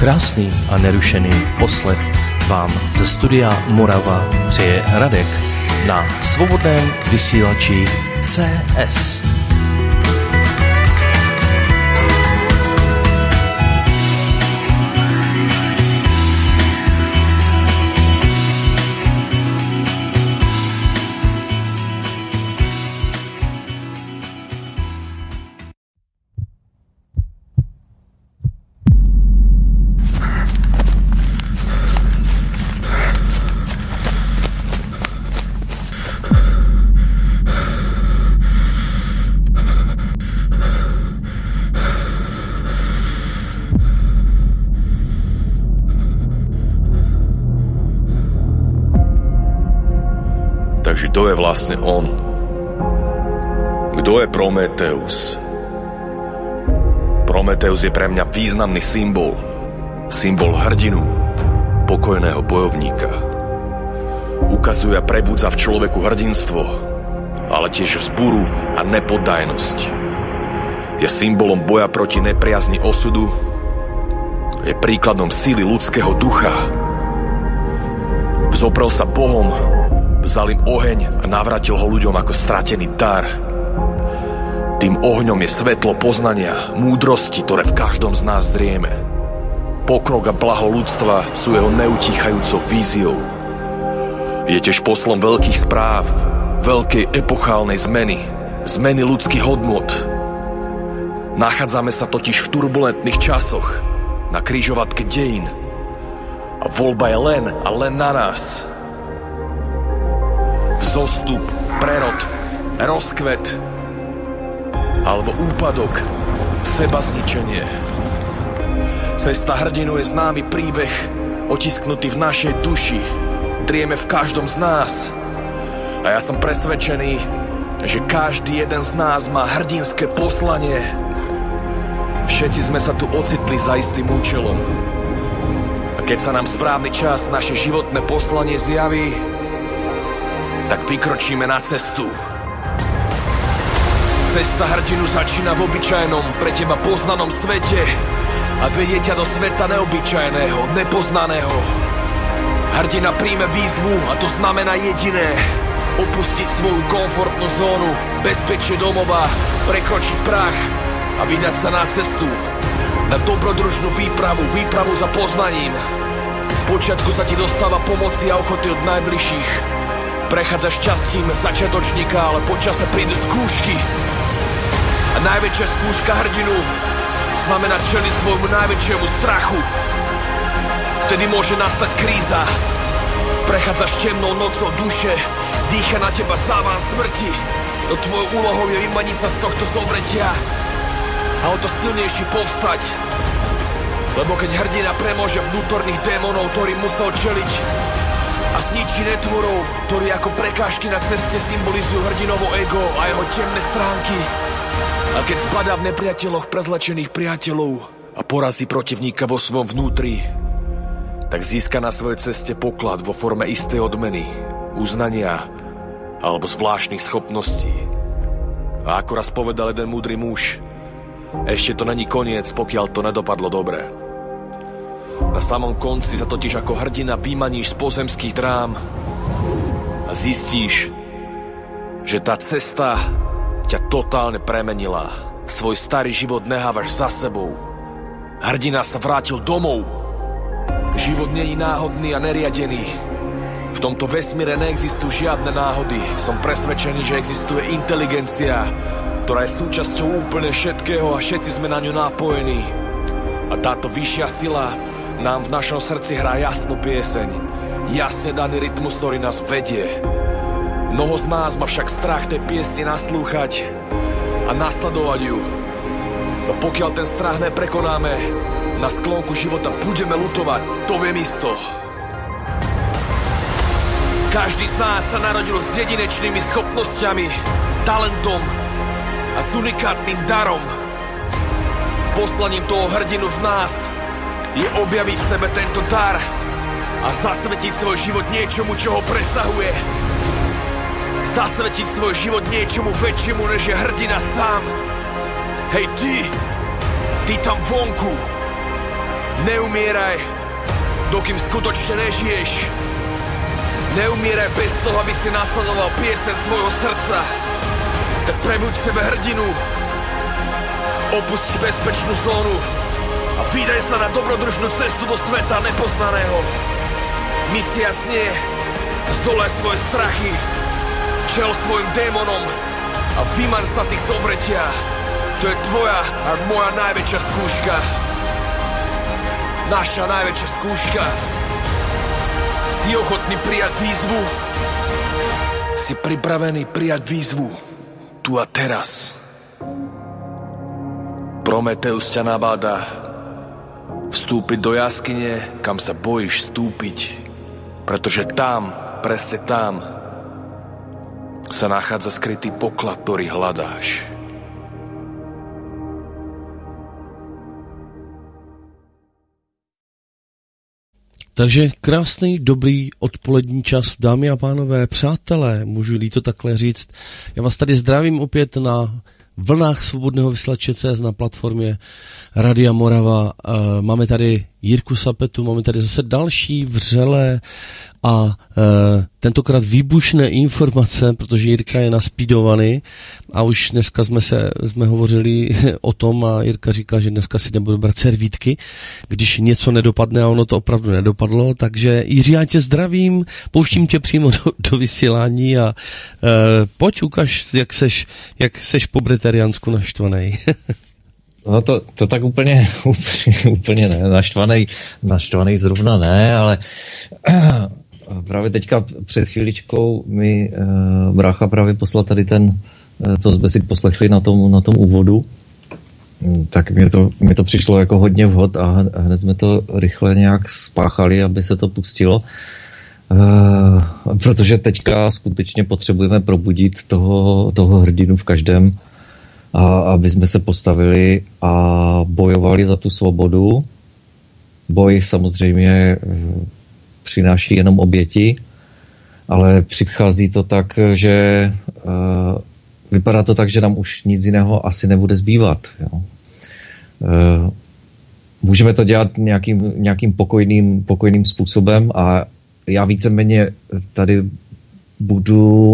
Krásný a nerušený poslech vám ze studia Morava přeje Radek na svobodném vysílači CS. Takže kto je vlastne on? Kto je Prometheus? Prometheus je pre mňa významný symbol. Symbol hrdinu, pokojného bojovníka. Ukazuje a prebudza v človeku hrdinstvo, ale tiež vzburu a nepoddajnosť. Je symbolom boja proti nepriazni osudu. Je príkladom síly ľudského ducha. Vzoprel sa Bohom, vzal im oheň a navrátil ho ľuďom ako stratený dar. Tým ohňom je svetlo poznania, múdrosti, ktoré v každom z nás drieme. Pokrok a blaho ľudstva sú jeho neutíchajúcou víziou. Je tiež poslom veľkých správ, veľkej epochálnej zmeny ľudských hodnôt. Nachádzame sa totiž v turbulentných časoch, na križovatke dejín. A voľba je len a len na nás. Vzostup, prerod, rozkvet alebo úpadok, sebazničenie. Cesta hrdinu je známy príbeh, otisknutý v našej duši, drieme v každom z nás. A ja som presvedčený, že každý jeden z nás má hrdinské poslanie. Všetci sme sa tu ocitli za istým účelom. A keď sa nám správny čas naše životné poslanie zjaví, tak vykročíme na cestu. Cesta hrdinu začína v obyčajnom, pre teba poznanom svete a vedie ťa do sveta neobyčajného, nepoznaného. Hrdina príjme výzvu a to znamená jediné: opustiť svoju komfortnú zónu, bezpečie domova, prekročiť prach a vydať sa na cestu. Na dobrodružnú výpravu za poznaním. Spočiatku sa ti dostáva pomoci a ochoty od najbližších. Prechádzaš šťastím začiatočníka, ale počase prídu skúšky. A najväčšia skúška hrdinu znamená čeliť svojmu najväčšiemu strachu. Vtedy môže nastať kríza. Prechádzaš temnou nocou duše, dýcha na teba závan smrti. No tvojou úlohou je vymaniť sa z tohto zovretia a o to silnejší povstať. Lebo keď hrdina premôže vnútorných démonov, ktorým musel čeliť, a zničí netvorov, ktorí ako prekážky na ceste symbolizujú hrdinovo ego a jeho temné stránky. A keď spadá v nepriateľoch prezlečených priateľov a porazí protivníka vo svojom vnútri, tak získa na svojej ceste poklad vo forme istej odmeny, uznania alebo zvláštnych schopností. A ako raz povedal jeden múdry muž, ešte to není koniec, pokiaľ to nedopadlo dobre. Na samom konci sa totiž ako hrdina vymaníš z pozemských drám a zistíš, že tá cesta ťa totálne premenila. Svoj starý život nehávaš za sebou. Hrdina sa vrátil domov. Život nie je náhodný a neriadený. V tomto vesmíre neexistujú žiadne náhody. Som presvedčený, že existuje inteligencia, ktorá je súčasťou úplne všetkého a všetci sme na ňu nápojení. A táto vyššia sila nám v našom srdci hrá jasnú pieseň, jasne daný rytmus, ktorý nás vedie. Mnoho z nás má však strach tej piesni naslúchať a nasledovať ju. No pokiaľ ten strach neprekonáme, na sklonku života budeme ľutovať, to viem isto. Každý z nás sa narodil s jedinečnými schopnosťami, talentom a s unikátnym darom. Poslaním toho hrdinu v nás je objaviť v sebe tento dar a zasvetiť svoj život niečomu, čo ho presahuje. Zasvetiť svoj život niečomu väčšiemu, než je hrdina sám. Hej ty tam vonku, Neumieraj, dokým skutočne nežiješ. Neumieraj bez toho, aby si nasledoval pieseň svojho srdca. Tak prebuď v sebe hrdinu. Opusti bezpečnú zónu a vydaj sa na dobrodružnú cestu do sveta nepoznaného. Misia snie, zdolaj svoje strachy, čel svojim démonom a vymaň sa z ich zovretia. To je tvoja a moja najväčšia skúška. Naša najväčšia skúška. Si ochotný prijať výzvu? Si pripravený prijať výzvu? Tu a teraz. Prometeus ťa nabáda vstúpiť do jaskyne, kam sa bojíš vstúpiť. Pretože tam, presne tam, sa nachádza skrytý poklad, ktorý hľadáš. Takže krásný, dobrý odpolední čas, dámy a pánové, přátelé, můžu-li to takhle říct. Já vás tady zdravím opět na vlnách svobodného vysílače CS na platformě Radia Morava. Máme tady Jirku Sapetu, máme tady zase další vřelé a tentokrát výbušné informace, protože Jirka je naspídovaný a už dneska jsme hovořili o tom a Jirka říká, že dneska si nebudu brát servítky, když něco nedopadne a ono to opravdu nedopadlo, takže Jiří, já tě zdravím, pouštím tě přímo do vysílání a pojď ukaž, jak seš po breteriansku naštvanej. No to tak úplně ne, naštvanej zrovna ne, ale právě teďka před chvíličkou mi brácha právě poslal tady ten, co jsme si poslechli na tom úvodu, tak mi to přišlo jako hodně vhod a hned jsme to rychle nějak spáchali, aby se to pustilo, protože teďka skutečně potřebujeme probudit toho hrdinu v každém, a aby jsme se postavili a bojovali za tu svobodu. Boj samozřejmě přináší jenom oběti, ale přichází to tak, že vypadá to tak, že nám už nic jiného asi nebude zbývat. Jo. Můžeme to dělat nějakým pokojným způsobem a já víceméně tady budu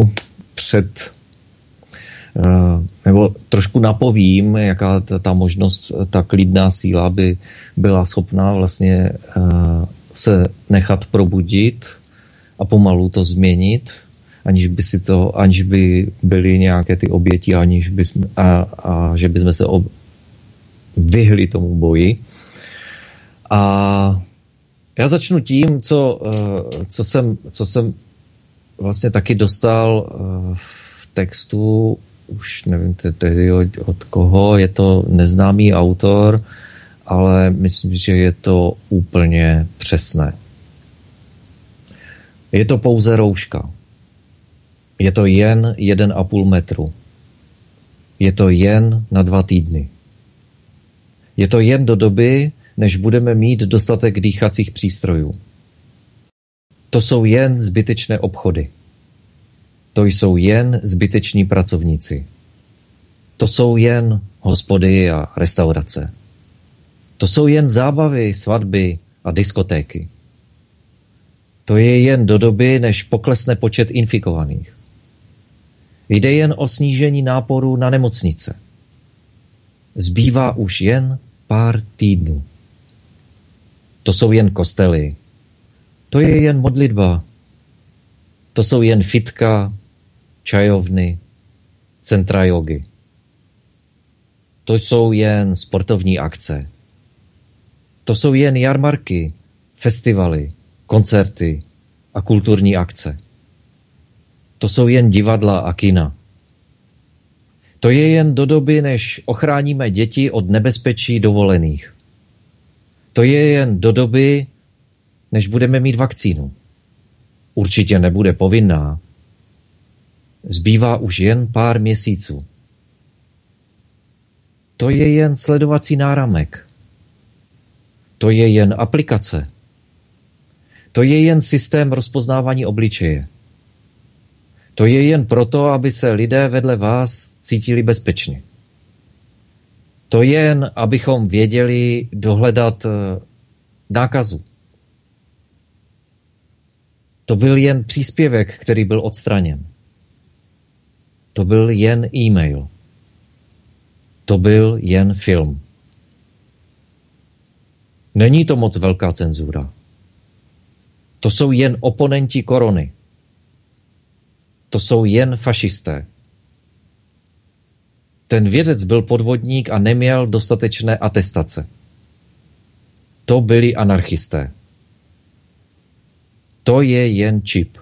nebo trošku napovím, jaká ta možnost, ta klidná síla by byla schopná vlastně se nechat probudit a pomalu to změnit, aniž by byly nějaké ty oběti, že bychom se vyhli tomu boji. A já začnu tím, co jsem vlastně taky dostal v textu, už nevím tedy od koho, je to neznámý autor, ale myslím, že je to úplně přesné. Je to pouze rouška. Je to jen 1,5 metru. Je to jen na 2 týdny. Je to jen do doby, než budeme mít dostatek dýchacích přístrojů. To jsou jen zbytečné obchody. To jsou jen zbyteční pracovníci. To jsou jen hospody a restaurace. To jsou jen zábavy, svatby a diskotéky. To je jen do doby, než poklesne počet infikovaných. Jde jen o snížení náporu na nemocnice. Zbývá už jen pár týdnů. To jsou jen kostely. To je jen modlitba. To jsou jen fitka, čajovny, centra jogy. To jsou jen sportovní akce. To jsou jen jarmarky, festivaly, koncerty a kulturní akce. To jsou jen divadla a kina. To je jen do doby, než ochráníme děti od nebezpečí dovolených. To je jen do doby, než budeme mít vakcínu. Určitě nebude povinná. Zbývá už jen pár měsíců. To je jen sledovací náramek. To je jen aplikace. To je jen systém rozpoznávání obličeje. To je jen proto, aby se lidé vedle vás cítili bezpečně. To je jen, abychom věděli dohledat nákazu. To byl jen příspěvek, který byl odstraněn. To byl jen e-mail. To byl jen film. Není to moc velká cenzura. To jsou jen oponenti korony. To jsou jen fašisté. Ten vědec byl podvodník a neměl dostatečné atestace. To byli anarchisté. To je jen čip.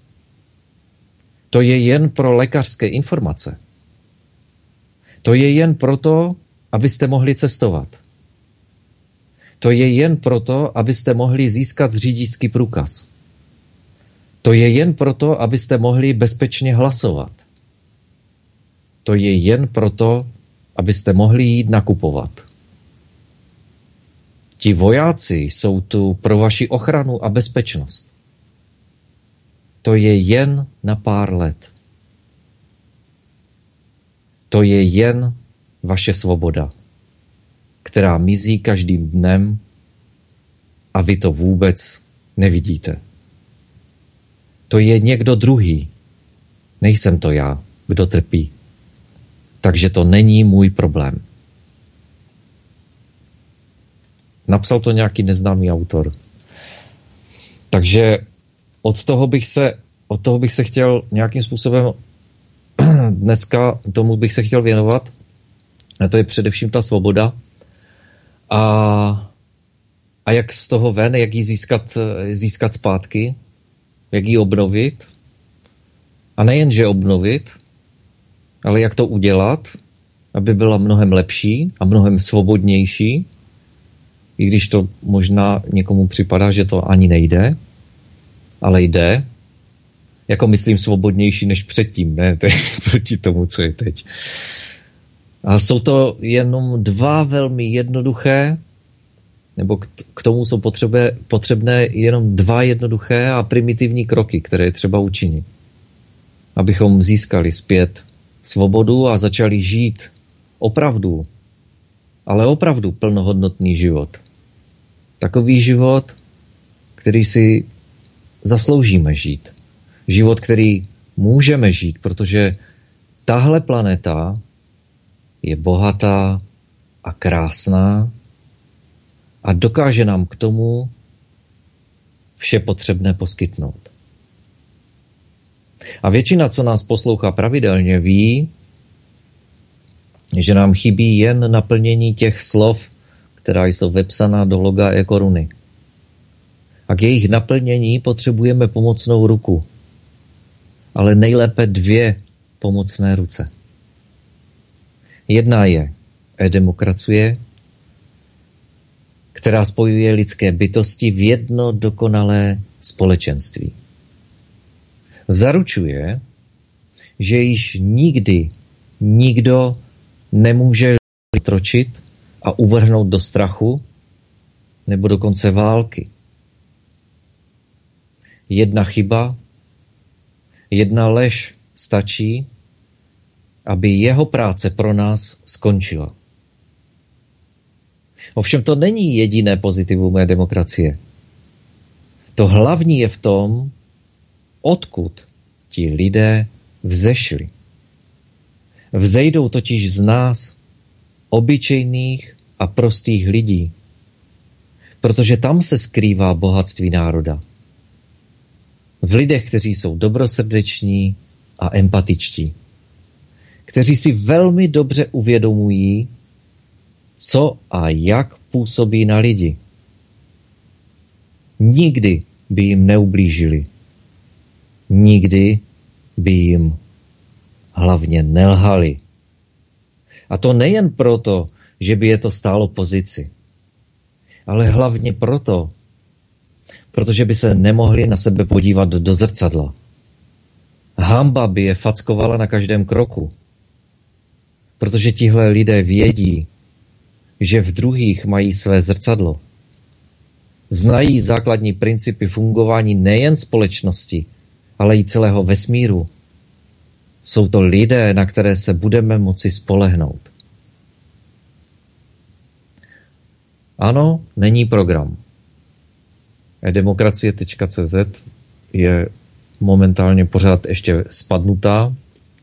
To je jen pro lékařské informace. To je jen proto, abyste mohli cestovat. To je jen proto, abyste mohli získat řidičský průkaz. To je jen proto, abyste mohli bezpečně hlasovat. To je jen proto, abyste mohli jít nakupovat. Ti vojáci jsou tu pro vaši ochranu a bezpečnost. To je jen na pár let. To je jen vaše svoboda, která mizí každým dnem a vy to vůbec nevidíte. To je někdo druhý. Nejsem to já, kdo trpí. Takže to není můj problém. Napsal to nějaký neznámý autor. Takže od toho bych se chtěl nějakým způsobem dneska tomu bych se chtěl věnovat. A to je především ta svoboda. A jak z toho ven, jak ji získat zpátky, jak ji obnovit. A nejen, že obnovit, ale jak to udělat, aby byla mnohem lepší a mnohem svobodnější, i když to možná někomu připadá, že to ani nejde, ale jde. Jako myslím svobodnější než předtím, ne proti tomu, co je teď. A jsou to jenom dva velmi jednoduché, nebo k tomu jsou potřebné jenom dva jednoduché a primitivní kroky, které je třeba učinit. Abychom získali zpět svobodu a začali žít opravdu, ale opravdu plnohodnotný život. Takový život, který si zasloužíme žít. Život, který můžeme žít, protože tahle planeta je bohatá a krásná a dokáže nám k tomu vše potřebné poskytnout. A většina, co nás poslouchá pravidelně, ví, že nám chybí jen naplnění těch slov, která jsou vepsaná do loga e-koruny. A k jejich naplnění potřebujeme pomocnou ruku. Ale nejlépe dvě pomocné ruce. Jedna je e-demokracie, která spojuje lidské bytosti v jedno dokonalé společenství. Zaručuje, že již nikdy nikdo nemůže tročit a uvrhnout do strachu nebo dokonce války. Jedna chyba, jedna lež stačí, aby jeho práce pro nás skončila. Ovšem to není jediné pozitivum mé demokracie. To hlavní je v tom, odkud ti lidé vzešli. Vzejdou totiž z nás, obyčejných a prostých lidí, protože tam se skrývá bohatství národa. V lidech, kteří jsou dobrosrdeční a empatičtí, kteří si velmi dobře uvědomují, co a jak působí na lidi. Nikdy by jim neublížili. Nikdy by jim hlavně nelhali. A to nejen proto, že by je to stálo pozici, ale hlavně proto, protože by se nemohli na sebe podívat do zrcadla. Hanba by je fackovala na každém kroku, protože tihle lidé vědí, že v druhých mají své zrcadlo. Znají základní principy fungování nejen společnosti, ale i celého vesmíru. Jsou to lidé, na které se budeme moci spolehnout. Ano, není program. Demokracie.cz je momentálně pořád ještě spadnutá.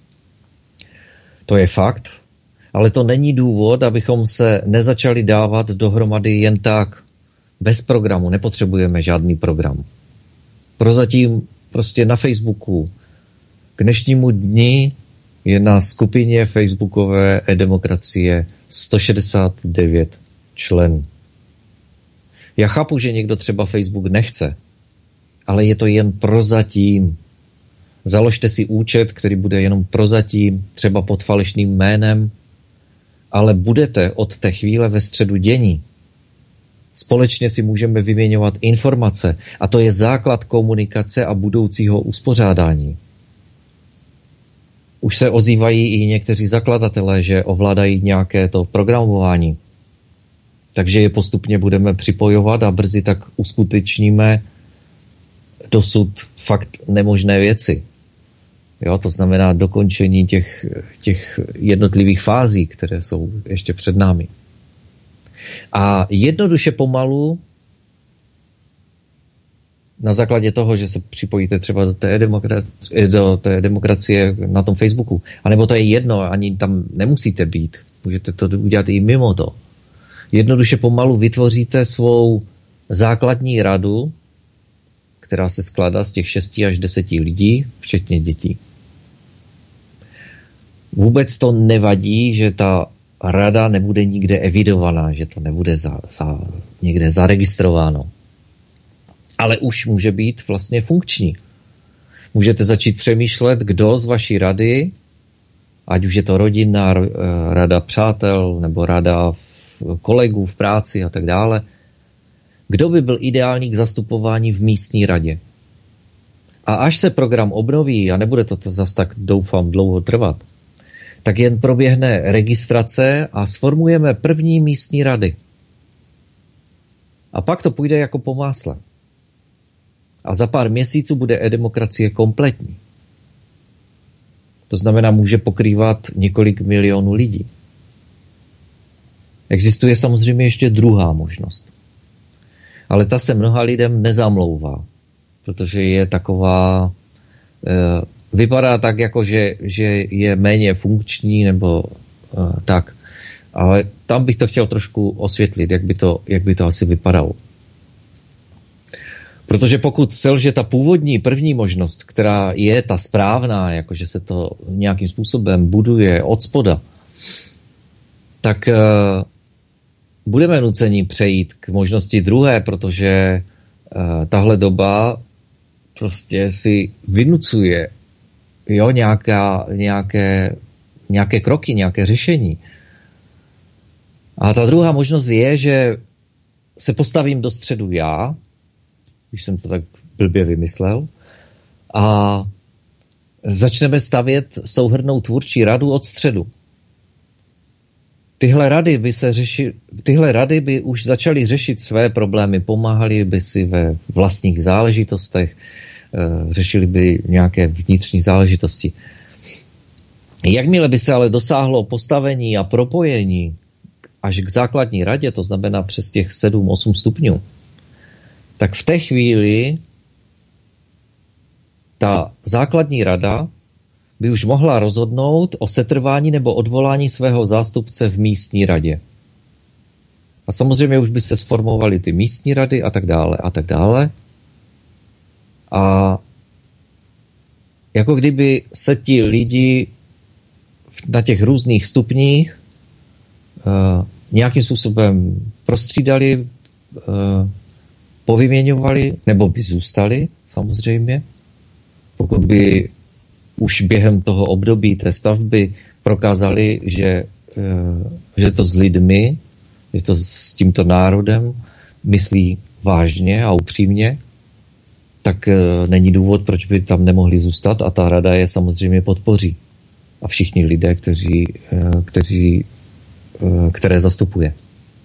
To je fakt. Ale to není důvod, abychom se nezačali dávat dohromady jen tak. Bez programu. Nepotřebujeme žádný program. Prozatím prostě na Facebooku k dnešnímu dni je na skupině facebookové e-demokracie 169 členů. Já chápu, že někdo třeba Facebook nechce, ale je to jen prozatím. Založte si účet, který bude jenom prozatím, třeba pod falešným jménem, ale budete od té chvíle ve středu dění. Společně si můžeme vyměňovat informace a to je základ komunikace a budoucího uspořádání. Už se ozývají i někteří zakladatelé, že ovládají nějaké to programování. Takže je postupně budeme připojovat a brzy tak uskutečníme dosud fakt nemožné věci. Jo, to znamená dokončení těch jednotlivých fází, které jsou ještě před námi. A jednoduše pomalu na základě toho, že se připojíte třeba do té demokracie na tom Facebooku, anebo to je jedno, ani tam nemusíte být, můžete to udělat i mimo to. Jednoduše pomalu vytvoříte svou základní radu, která se skládá z těch 6 až 10 lidí, včetně dětí. Vůbec to nevadí, že ta rada nebude nikde evidovaná, že to nebude někde zaregistrováno. Ale už může být vlastně funkční. Můžete začít přemýšlet, kdo z vaší rady, ať už je to rodinná rada přátel nebo rada kolegů v práci a tak dále, kdo by byl ideální k zastupování v místní radě. A až se program obnoví, a nebude to zas tak doufám dlouho trvat, tak jen proběhne registrace a sformujeme první místní rady. A pak to půjde jako po másle. A za pár měsíců bude e-demokracie kompletní. To znamená, může pokrývat několik milionů lidí. Existuje samozřejmě ještě druhá možnost. Ale ta se mnoha lidem nezamlouvá, protože je taková, vypadá tak, jako že je méně funkční nebo tak. Ale tam bych to chtěl trošku osvětlit, jak by to asi vypadalo. Protože pokud selže ta původní první možnost, která je ta správná, jakože se to nějakým způsobem buduje od spoda, tak budeme nuceni přejít k možnosti druhé, protože tahle doba prostě si vynucuje nějaké kroky, nějaké řešení. A ta druhá možnost je, že se postavím do středu já, když jsem to tak blbě vymyslel, a začneme stavět souhrnnou tvůrčí radu od středu. Tyhle rady by už začaly řešit své problémy, pomáhali by si ve vlastních záležitostech, řešili by nějaké vnitřní záležitosti. Jakmile by se ale dosáhlo postavení a propojení až k základní radě, to znamená přes těch 7-8 stupňů, tak v té chvíli ta základní rada by už mohla rozhodnout o setrvání nebo odvolání svého zástupce v místní radě. A samozřejmě už by se sformovaly ty místní rady a tak dále a tak dále. A jako kdyby se ti lidi na těch různých stupních nějakým způsobem prostřídali, povyměňovali, nebo by zůstali, samozřejmě. Pokud by už během toho období té stavby prokázali, že to s lidmi, že to s tímto národem myslí vážně a upřímně, tak není důvod, proč by tam nemohli zůstat a ta rada je samozřejmě podpoří. A všichni lidé, které zastupuje.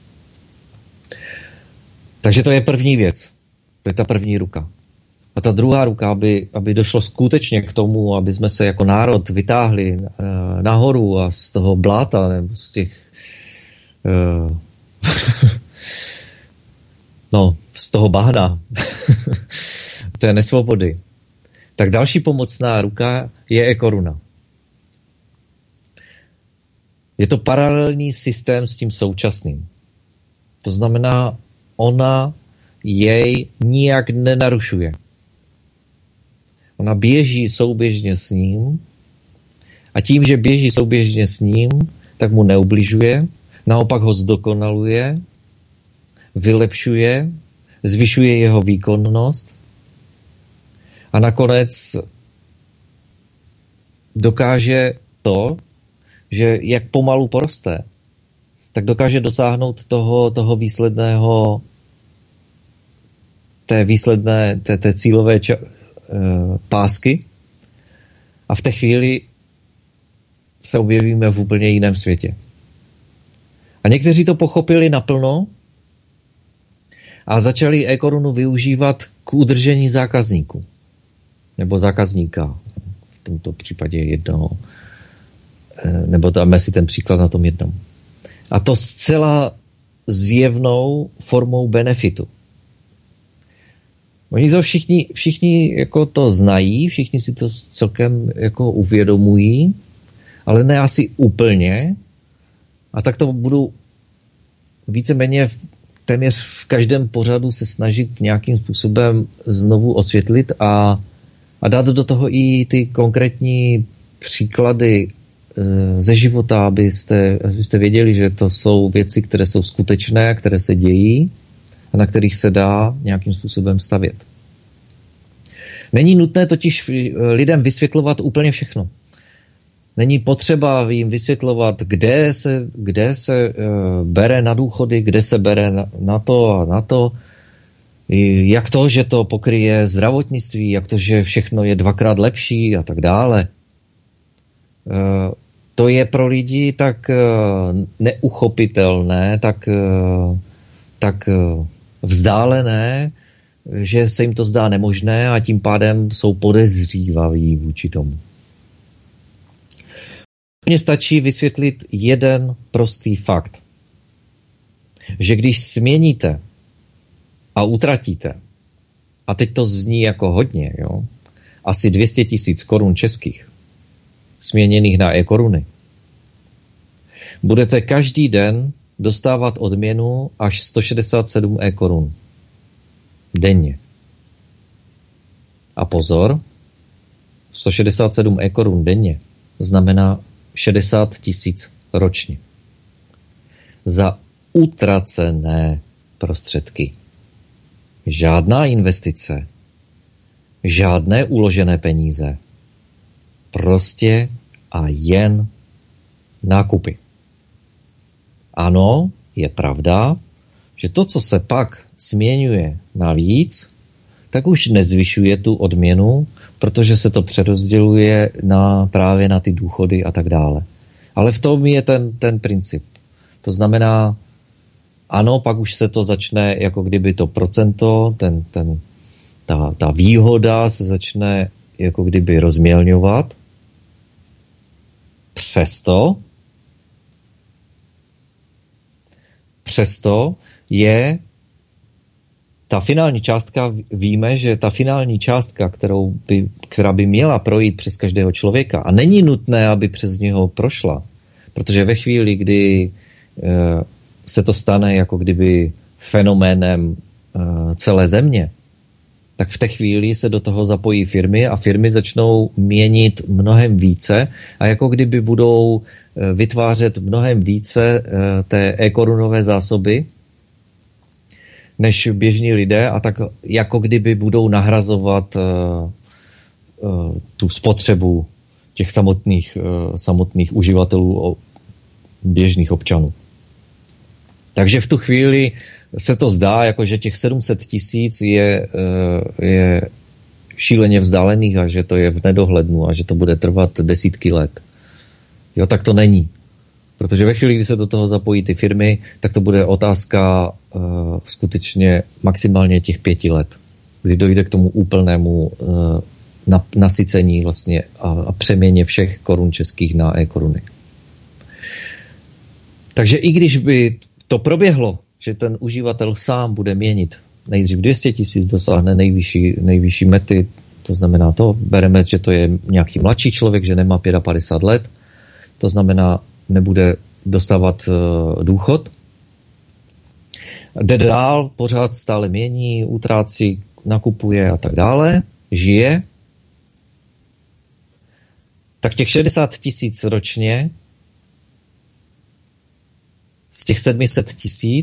Takže to je první věc. To je ta první ruka. A ta druhá ruka, aby došlo skutečně k tomu, aby jsme se jako národ vytáhli nahoru a z toho bláta, nebo z těch z toho bahna, té nesvobody, tak další pomocná ruka je e-koruna. Je to paralelní systém s tím současným. To znamená, ona jej nijak nenarušuje. Ona běží souběžně s ním a tím, že běží souběžně s ním, tak mu neubližuje, naopak ho zdokonaluje, vylepšuje, zvyšuje jeho výkonnost a nakonec dokáže to, že jak pomalu poroste, tak dokáže dosáhnout toho výsledného, té cílové pásky a v té chvíli se objevíme v úplně jiném světě. A někteří to pochopili naplno a začali e-korunu využívat k udržení zákazníků. Nebo zákazníka. V tomto případě jednoho. Nebo dáme si ten příklad na tom jednom. A to zcela zjevnou formou benefitu. Oni to všichni jako to znají, všichni si to celkem jako uvědomují, ale ne asi úplně. A tak to budu víceméně téměř v každém pořadu se snažit nějakým způsobem znovu osvětlit a dát do toho i ty konkrétní příklady ze života, abyste věděli, že to jsou věci, které jsou skutečné, které se dějí a na kterých se dá nějakým způsobem stavět. Není nutné totiž lidem vysvětlovat úplně všechno. Není potřeba jim vysvětlovat, kde se bere na důchody, kde se bere na to a na to, jak to, že to pokryje zdravotnictví, jak to, že všechno je dvakrát lepší a tak dále. To je pro lidi tak neuchopitelné, tak vzdálené, že se jim to zdá nemožné a tím pádem jsou podezřívaví vůči tomu. Mně stačí vysvětlit jeden prostý fakt. Že když směníte a utratíte, a teď to zní jako hodně, jo, asi 200 000 korun českých, směněných na e-koruny, budete každý den dostávat odměnu až 167 e-korun. Denně. A pozor, 167 e-korun denně znamená 60 000 ročně. Za utracené prostředky. Žádná investice, žádné uložené peníze. Prostě a jen nákupy. Ano, je pravda, že to, co se pak směňuje navíc, tak už nezvyšuje tu odměnu, protože se to přerozděluje právě na ty důchody a tak dále. Ale v tom je ten princip. To znamená, ano, pak už se to začne, jako kdyby to procento, ta výhoda se začne jako kdyby rozmělňovat. Přesto je ta finální částka, víme, že ta finální částka, která by měla projít přes každého člověka, a není nutné, aby přes něho prošla, protože ve chvíli, kdy se to stane jako kdyby fenoménem celé země, tak v té chvíli se do toho zapojí firmy a firmy začnou měnit mnohem více a jako kdyby budou vytvářet mnohem více té e-korunové zásoby než běžní lidé a tak jako kdyby budou nahrazovat tu spotřebu těch samotných uživatelů běžných občanů. Takže v tu chvíli se to zdá, jako že těch 700 000 je šíleně vzdálených a že to je v nedohlednu a že to bude trvat desítky let. Jo, tak to není. Protože ve chvíli, kdy se do toho zapojí ty firmy, tak to bude otázka skutečně maximálně těch 5 let, kdy dojde k tomu úplnému nasycení vlastně a přeměně všech korun českých na e-koruny. Takže i když by to proběhlo že ten uživatel sám bude měnit. Nejdřív 200 000 dosáhne nejvyšší mety, to znamená to, bereme, že to je nějaký mladší člověk, že nemá 55 let, to znamená, nebude dostávat důchod. Jde dál, pořád stále mění, utrácí, nakupuje a tak dále, žije. Tak těch 60 000 ročně z těch 700 000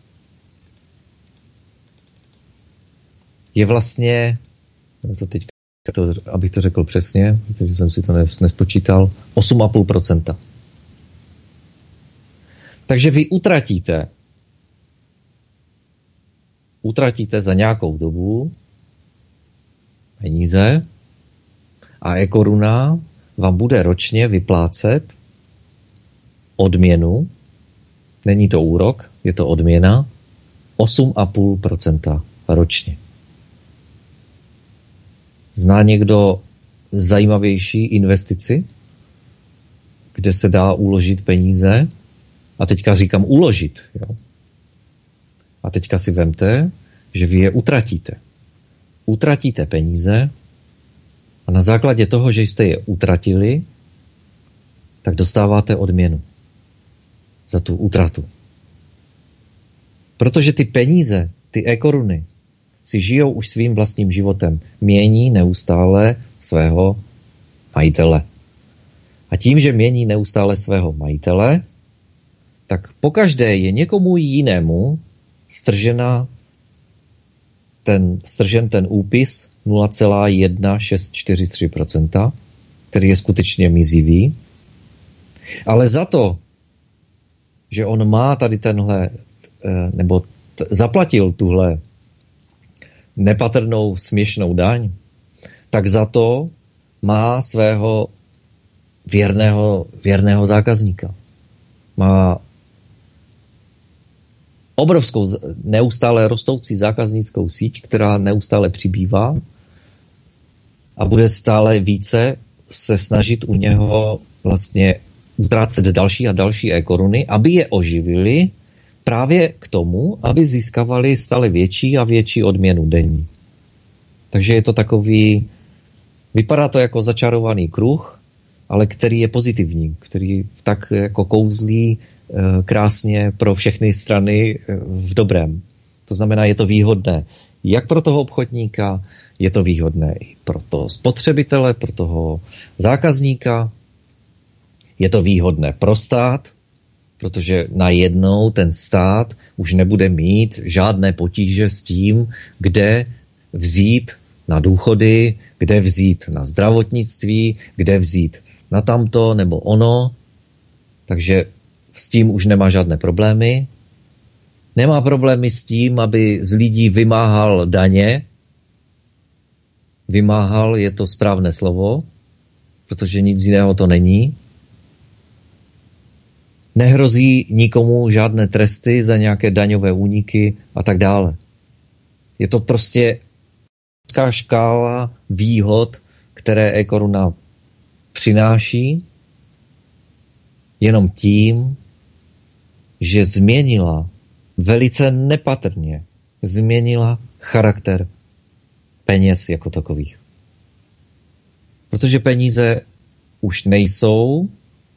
je vlastně, to teď, abych to řekl přesně, protože jsem si to nespočítal, 8,5%. Takže vy utratíte za nějakou dobu peníze a e-koruna vám bude ročně vyplácet odměnu, není to úrok, je to odměna, 8,5% ročně. Zná někdo zajímavější investici, kde se dá uložit peníze? A teďka říkám uložit. Jo? A teďka si vemte, že vy je utratíte. Utratíte peníze a na základě toho, že jste je utratili, tak dostáváte odměnu za tu utratu. Protože ty peníze, ty e-koruny, si žijou už svým vlastním životem. Mění neustále svého majitele. A tím, že mění neustále svého majitele, tak pokaždé je někomu jinému stržen ten úpis 0,1643%, který je skutečně mizivý. Ale za to, že on má tady tenhle, nebo zaplatil tuhle nepatrnou směšnou daň, tak za to má svého věrného zákazníka. Má obrovskou, neustále rostoucí zákaznickou síť, která neustále přibývá a bude stále více se snažit u něho vlastně utrácet další a další e-koruny, aby je oživili právě k tomu, aby získávali stále větší a větší odměnu denní. Takže je to takový, vypadá to jako začarovaný kruh, ale který je pozitivní, který tak jako kouzlí krásně pro všechny strany v dobrém. To znamená, je to výhodné jak pro toho obchodníka, je to výhodné i pro toho spotřebitele, pro toho zákazníka, je to výhodné pro stát, protože najednou ten stát už nebude mít žádné potíže s tím, kde vzít na důchody, kde vzít na zdravotnictví, kde vzít na tamto nebo ono. Takže s tím už nemá žádné problémy. Nemá problémy s tím, aby z lidí vymáhal daně. Vymáhal je to správné slovo, protože nic jiného to není. Nehrozí nikomu žádné tresty za nějaké daňové úniky a tak dále. Je to prostě škála výhod, které e-koruna přináší, jenom tím, že změnila velice nepatrně, změnila charakter peněz jako takových. Protože peníze už nejsou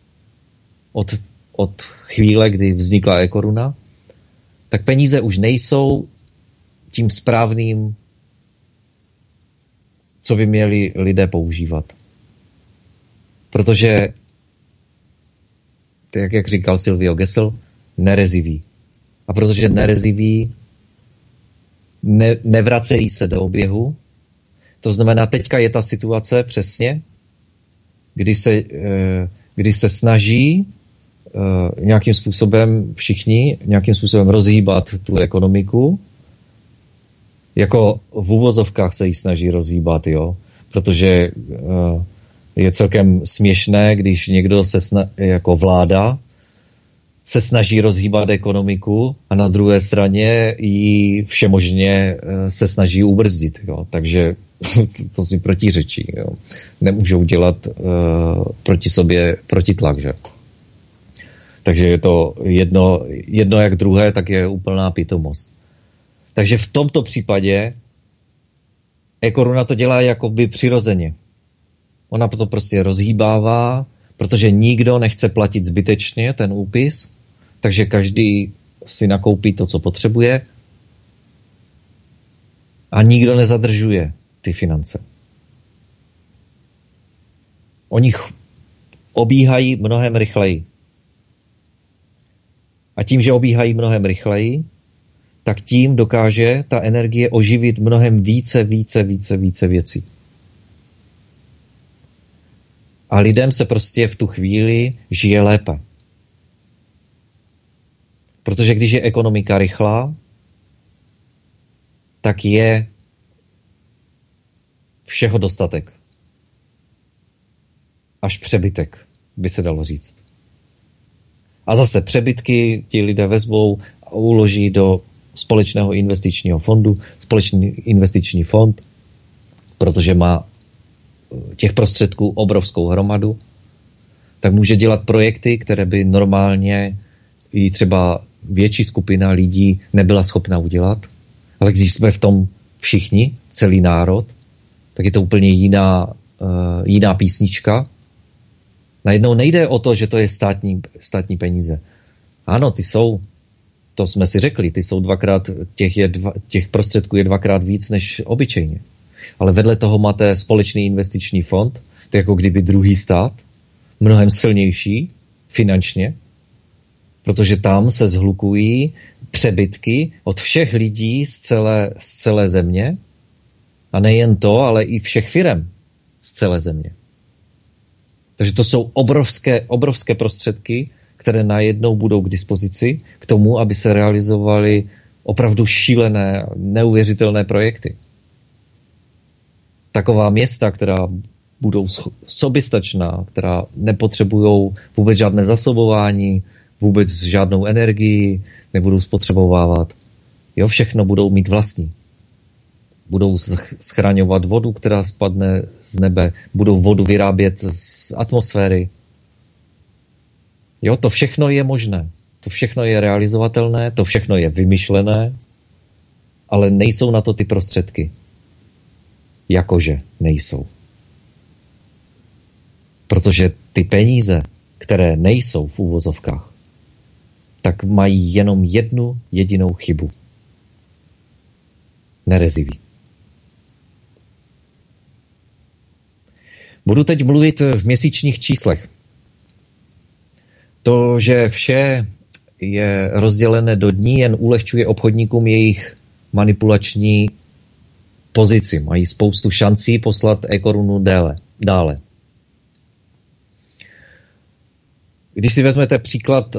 od chvíle, kdy vznikla e-koruna, tak peníze už nejsou tím správným, co by měli lidé používat. Protože, jak říkal Silvio Gesell, nereziví. A protože nereziví, nevracejí se do oběhu. To znamená, teďka je ta situace přesně, kdy se snaží nějakým způsobem všichni, nějakým způsobem rozhýbat tu ekonomiku. Jako v uvozovkách se jí snaží rozhýbat, jo. Protože je celkem směšné, když někdo jako vláda se snaží rozhýbat ekonomiku a na druhé straně ji všemožně se snaží ubrzdit. Jo. Takže to si protiřečí. Jo. Nemůžou dělat proti sobě protitlak. Že? Takže je to jedno jak druhé, tak je úplná pitomost. Takže v tomto případě e-koruna to dělá jakoby přirozeně. Ona to prostě rozhýbává, protože nikdo nechce platit zbytečně ten úpis, takže každý si nakoupí to, co potřebuje a nikdo nezadržuje ty finance. Oni obíhají mnohem rychleji. A tím, že obíhají mnohem rychleji, tak tím dokáže ta energie oživit mnohem více věcí. A lidem se prostě v tu chvíli žije lépe. Protože když je ekonomika rychlá, tak je všeho dostatek. Až přebytek, by se dalo říct. A zase přebytky ti lidé vezmou a uloží do společného investičního fondu. Společný investiční fond, protože má těch prostředků obrovskou hromadu, tak může dělat projekty, které by normálně i třeba větší skupina lidí nebyla schopna udělat. Ale když jsme v tom všichni, celý národ, tak je to úplně jiná písnička. Najednou nejde o to, že to je státní peníze. Ano, to jsme si řekli, ty jsou dvakrát, těch prostředků je dvakrát víc než obyčejně. Ale vedle toho máte společný investiční fond, to je jako kdyby druhý stát, mnohem silnější finančně, protože tam se zhlukují přebytky od všech lidí z celé země a nejen to, ale i všech firem z celé země. Takže to jsou obrovské prostředky, které najednou budou k dispozici k tomu, aby se realizovaly opravdu šílené, neuvěřitelné projekty. Taková města, která budou soběstačná, která nepotřebují vůbec žádné zasobování, vůbec žádnou energii, nebudou spotřebovávat. Jo, všechno budou mít vlastní. Budou schraňovat vodu, která spadne z nebe, budou vodu vyrábět z atmosféry. Jo, to všechno je možné. To všechno je realizovatelné, to všechno je vymyšlené, ale nejsou na to ty prostředky. Jakože nejsou. Protože ty peníze, které nejsou v úvozovkách, tak mají jenom jednu jedinou chybu. Nereziví. Budu teď mluvit v měsíčních číslech. To, že vše je rozdělené do dní, jen ulehčuje obchodníkům jejich manipulační pozici. Mají spoustu šancí poslat e-korunu dále. Když si vezmete příklad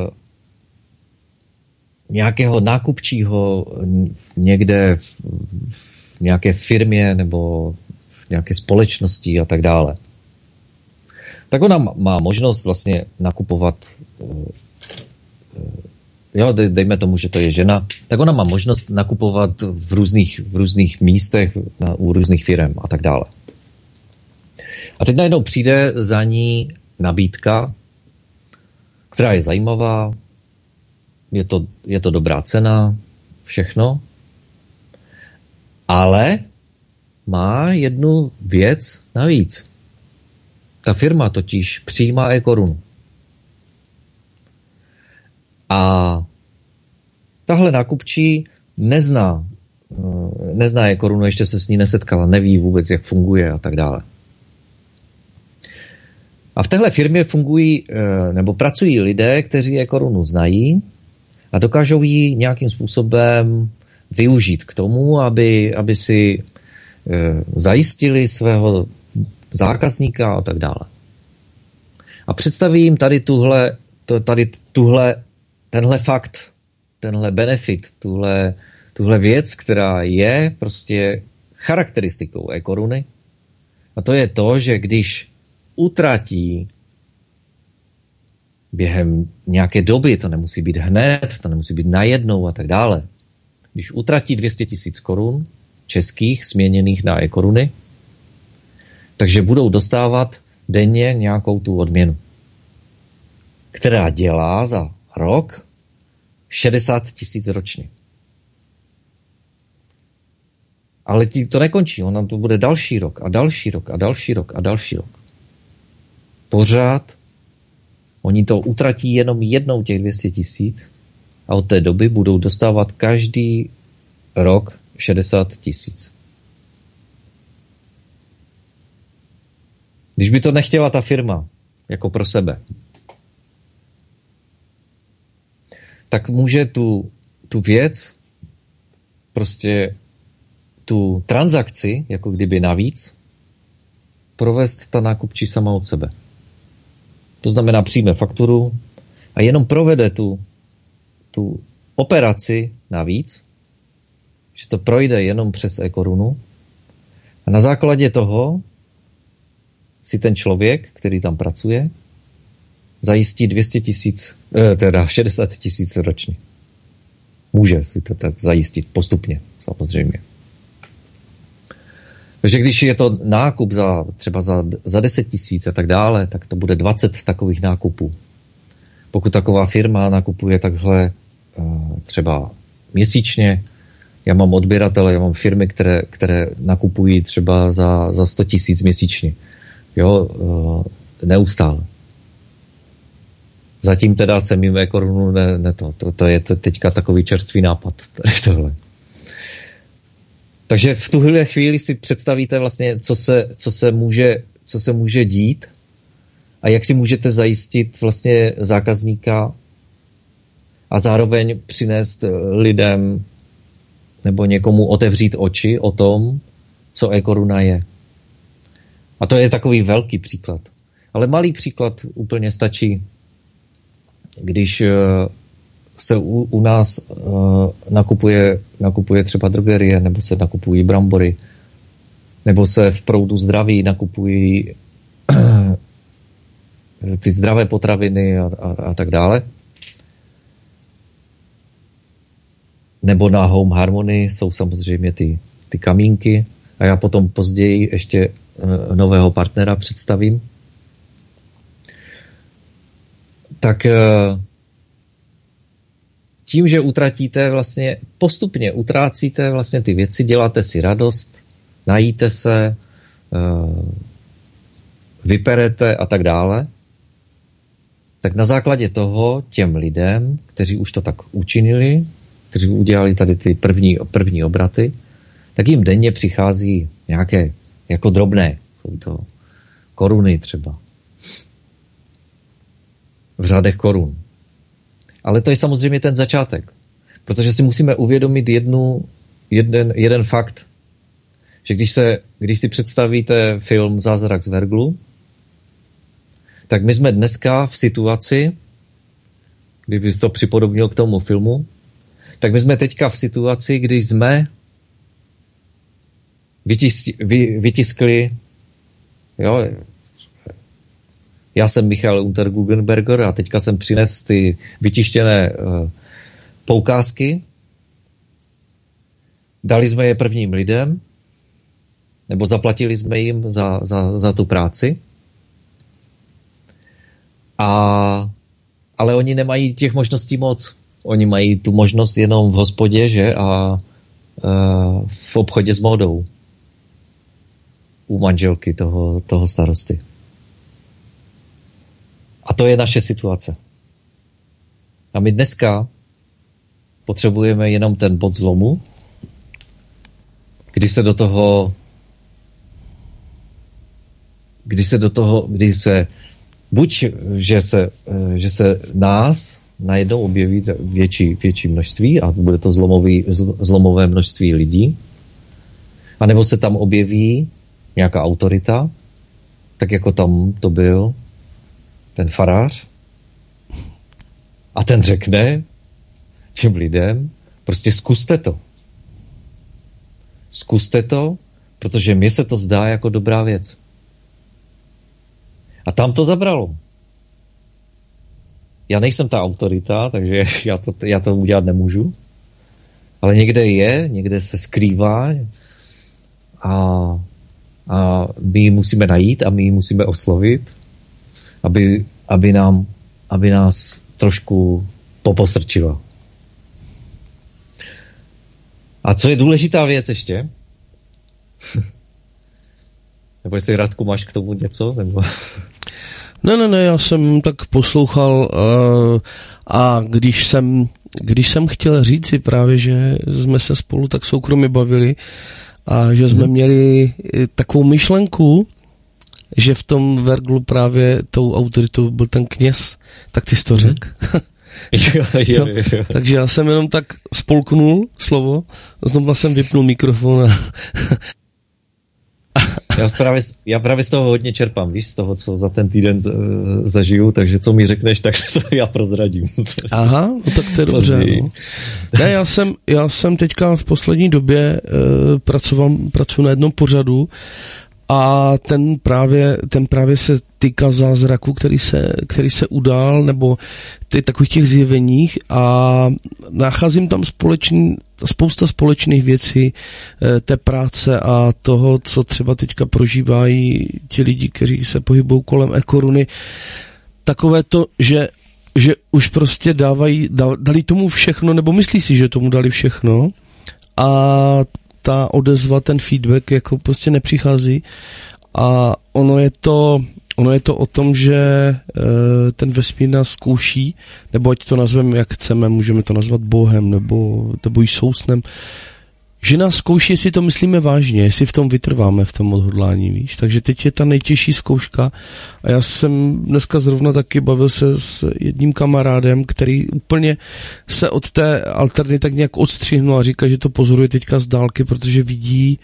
nějakého nákupčího někde v nějaké firmě nebo v nějaké společnosti a tak dále, tak ona má možnost vlastně nakupovat, jo, dejme tomu, že to je žena, tak ona má možnost nakupovat v různých místech, u různých firem a tak dále. A teď najednou přijde za ní nabídka, která je zajímavá, je to dobrá cena, všechno, ale má jednu věc navíc. Ta firma totiž přijímá e-korunu. A tahle nákupčí nezná e-korunu, ještě se s ní nesetkala, neví vůbec, jak funguje a tak dále. A v téhle firmě fungují nebo pracují lidé, kteří e-korunu znají a dokážou ji nějakým způsobem využít k tomu, aby si zajistili svého zákazníka a tak dále. A představím tady tenhle fakt, tenhle benefit, tuhle věc, která je prostě charakteristikou e-koruny. A to je to, že když utratí během nějaké doby, to nemusí být hned, to nemusí být najednou a tak dále. Když utratí 200 000 korun českých směněných na e-koruny, takže budou dostávat denně nějakou tu odměnu, která dělá za rok 60 000 ročně. Ale tím to nekončí, on nám to bude další rok a další rok a další rok a další rok. Pořád oni to utratí jenom jednou těch 200 000 a od té doby budou dostávat každý rok 60 000. Když by to nechtěla ta firma jako pro sebe, tak může tu věc, prostě tu transakci, jako kdyby navíc, provést ta nákupčí sama od sebe. To znamená, přijme fakturu a jenom provede tu operaci navíc, že to projde jenom přes e-korunu a na základě toho si ten člověk, který tam pracuje, zajistí 200 000, teda 60 000 ročně. Může si to tak zajistit postupně, samozřejmě. Takže když je to nákup třeba za 10 000 a tak dále, tak to bude 20 takových nákupů. Pokud taková firma nakupuje takhle třeba měsíčně, já mám odběratele, já mám firmy, které nakupují třeba za 100 000 měsíčně. Jo, neustále. Zatím teda jsem jim e-korunu to je teďka takový čerstvý nápad. Tohle. Takže v tuhle chvíli si představíte vlastně, co se může dít a jak si můžete zajistit vlastně zákazníka a zároveň přinést lidem nebo někomu otevřít oči o tom, co e-koruna je. A to je takový velký příklad. Ale malý příklad úplně stačí, když se u nás nakupuje třeba drogerie, nebo se nakupují brambory, nebo se v proudu zdraví nakupují ty zdravé potraviny a tak dále. Nebo na Home Harmony jsou samozřejmě ty kamínky a já potom později ještě nového partnera představím. Tak tím, že utratíte vlastně, postupně utrácíte vlastně ty věci, děláte si radost, najíte se, vyperete a tak dále, tak na základě toho těm lidem, kteří už to tak učinili, kteří udělali tady ty první obraty, tak jim denně přichází nějaké jako drobné, jsou to koruny třeba. V řádech korun. Ale to je samozřejmě ten začátek. Protože si musíme uvědomit jeden fakt, že když si představíte film Zázrak z Verglu, tak my jsme dneska v situaci, kdyby to připodobnil k tomu filmu, tak my jsme teďka v situaci, kdy jsme vytiskli, jo, já jsem Michael Unterguggenberger a teďka jsem přinesl ty vytištěné poukázky. Dali jsme je prvním lidem, nebo zaplatili jsme jim za tu práci. Ale oni nemají těch možností moc. Oni mají tu možnost jenom v hospodě, že? A v obchodě s módou. U manželky toho starosty. A to je naše situace. A my dneska potřebujeme jenom ten bod zlomu, kdy se buď, že se nás najednou objeví větší množství a bude to zlomové množství lidí, anebo se tam objeví nějaká autorita, tak jako tam to byl ten farář, a ten řekne těm lidem, prostě zkuste to. Zkuste to, protože mně se to zdá jako dobrá věc. A tam to zabralo. Já nejsem ta autorita, takže já to udělat nemůžu. Ale někde se skrývá a my ji musíme najít a my ji musíme oslovit, aby nám aby nás trošku popostrčila. A co je důležitá věc ještě? Nebo jestli, Radku, máš k tomu něco? Nebo... Ne, já jsem tak poslouchal a když jsem chtěl říci právě, že jsme se spolu tak soukromě bavili a že jsme měli takovou myšlenku, že v tom Verglu právě tou autoritou byl ten kněz, tak ty jsi to řekl. Jo. Takže já jsem jenom tak spolknul slovo, znovu jsem vypnul mikrofon a Já právě z toho hodně čerpám, víš, z toho, co za ten týden zažiju, takže co mi řekneš, tak to já prozradím. Aha, no tak to je dobře. No. Ne, já jsem teďka v poslední době pracuji na jednom pořadu a ten právě se týká zázraku, který se udál, nebo takových těch zjeveních a nacházím tam spousta společných věcí té práce a toho, co třeba teďka prožívají ti lidi, kteří se pohybují kolem e-koruny. Takové to, že už prostě dali tomu všechno, nebo myslí si, že tomu dali všechno a ta odezva, ten feedback jako prostě nepřichází a ono je to o tom, že ten vesmír nás zkouší, nebo ať to nazveme jak chceme, můžeme to nazvat Bohem nebo i sousnem, že nás zkouší, jestli to myslíme vážně, jestli v tom vytrváme, v tom odhodlání, víš. Takže teď je ta nejtěžší zkouška a já jsem dneska zrovna taky bavil se s jedním kamarádem, který úplně se od té alterny tak nějak odstřihnul a říká, že to pozoruje teďka z dálky, protože vidí,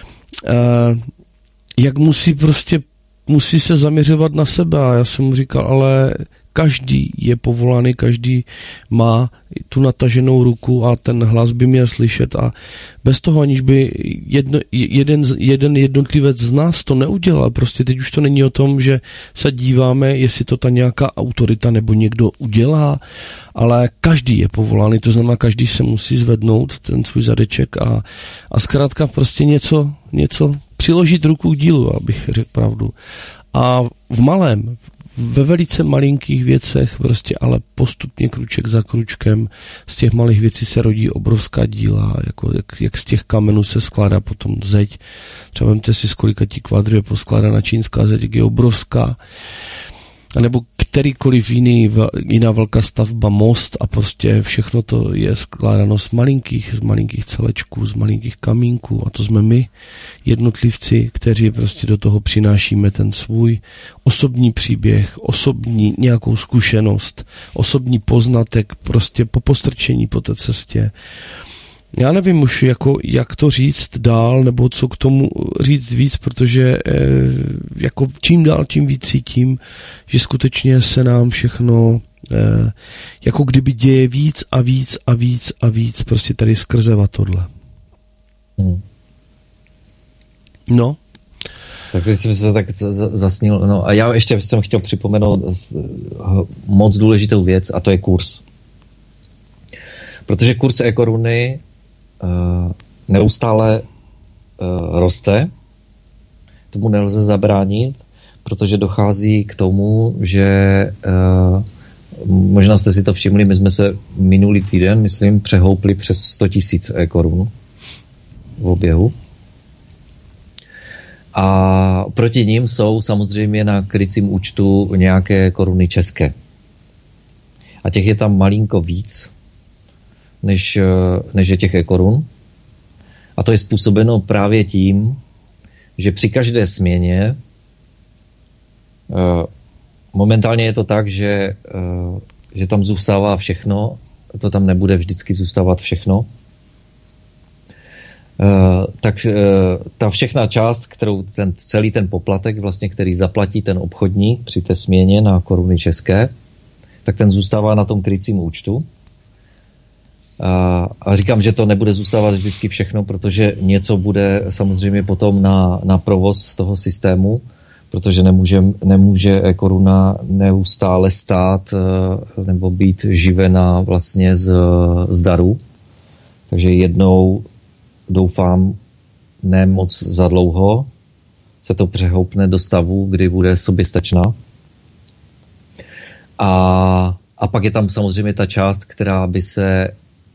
jak musí se zaměřovat na sebe a já jsem mu říkal, ale každý je povolaný, každý má tu nataženou ruku a ten hlas by měl slyšet a bez toho, aniž by jeden jednotlivec z nás to neudělal, prostě teď už to není o tom, že se díváme, jestli to ta nějaká autorita nebo někdo udělá, ale každý je povolaný, to znamená, každý se musí zvednout ten svůj zadeček a zkrátka prostě něco přiložit ruku k dílu, abych řekl pravdu. A v malém, ve velice malinkých věcech prostě, ale postupně kruček za kručkem z těch malých věcí se rodí obrovská díla, jako jak z těch kamenů se skládá potom zeď. Třeba vemte si, z kolika tí kvadrů je poskládána čínská zeď, jak je obrovská. A nebo kterýkoliv jiná velká stavba, most a prostě všechno to je skládáno z malinkých celečků, z malinkých kamínků a to jsme my, jednotlivci, kteří prostě do toho přinášíme ten svůj osobní příběh, osobní nějakou zkušenost, osobní poznatek, prostě po postrčení po té cestě. Já nevím už, jak to říct dál, nebo co k tomu říct víc, protože jako čím dál, tím víc cítím, že skutečně se nám všechno jako kdyby děje víc a víc a víc a víc, prostě tady skrze tohle. No. Tak teď jsem se tak zasnil. No a já ještě jsem chtěl připomenout moc důležitou věc a to je kurz. Protože kurz e-koruny neustále roste. Tomu nelze zabránit, protože dochází k tomu, že možná jste si to všimli, my jsme se minulý týden, myslím, přehoupli přes 100 000 e-korun v oběhu. A proti ním jsou samozřejmě na krycím účtu nějaké koruny české. A těch je tam malinko víc, než je těch e-korun. A to je způsobeno právě tím, že při každé směně momentálně je to tak, že tam zůstává všechno, to tam nebude vždycky zůstávat všechno. Tak ta všechna část, kterou celý ten poplatek, vlastně, který zaplatí ten obchodník při té směně na koruny české, tak ten zůstává na tom krycím účtu. A říkám, že to nebude zůstávat vždycky všechno, protože něco bude samozřejmě potom na provoz toho systému, protože nemůže koruna neustále stát nebo být živena vlastně z darů. Takže jednou, doufám, ne moc za dlouho, se to přehoupne do stavu, kdy bude soběstačná. A pak je tam samozřejmě ta část, která by se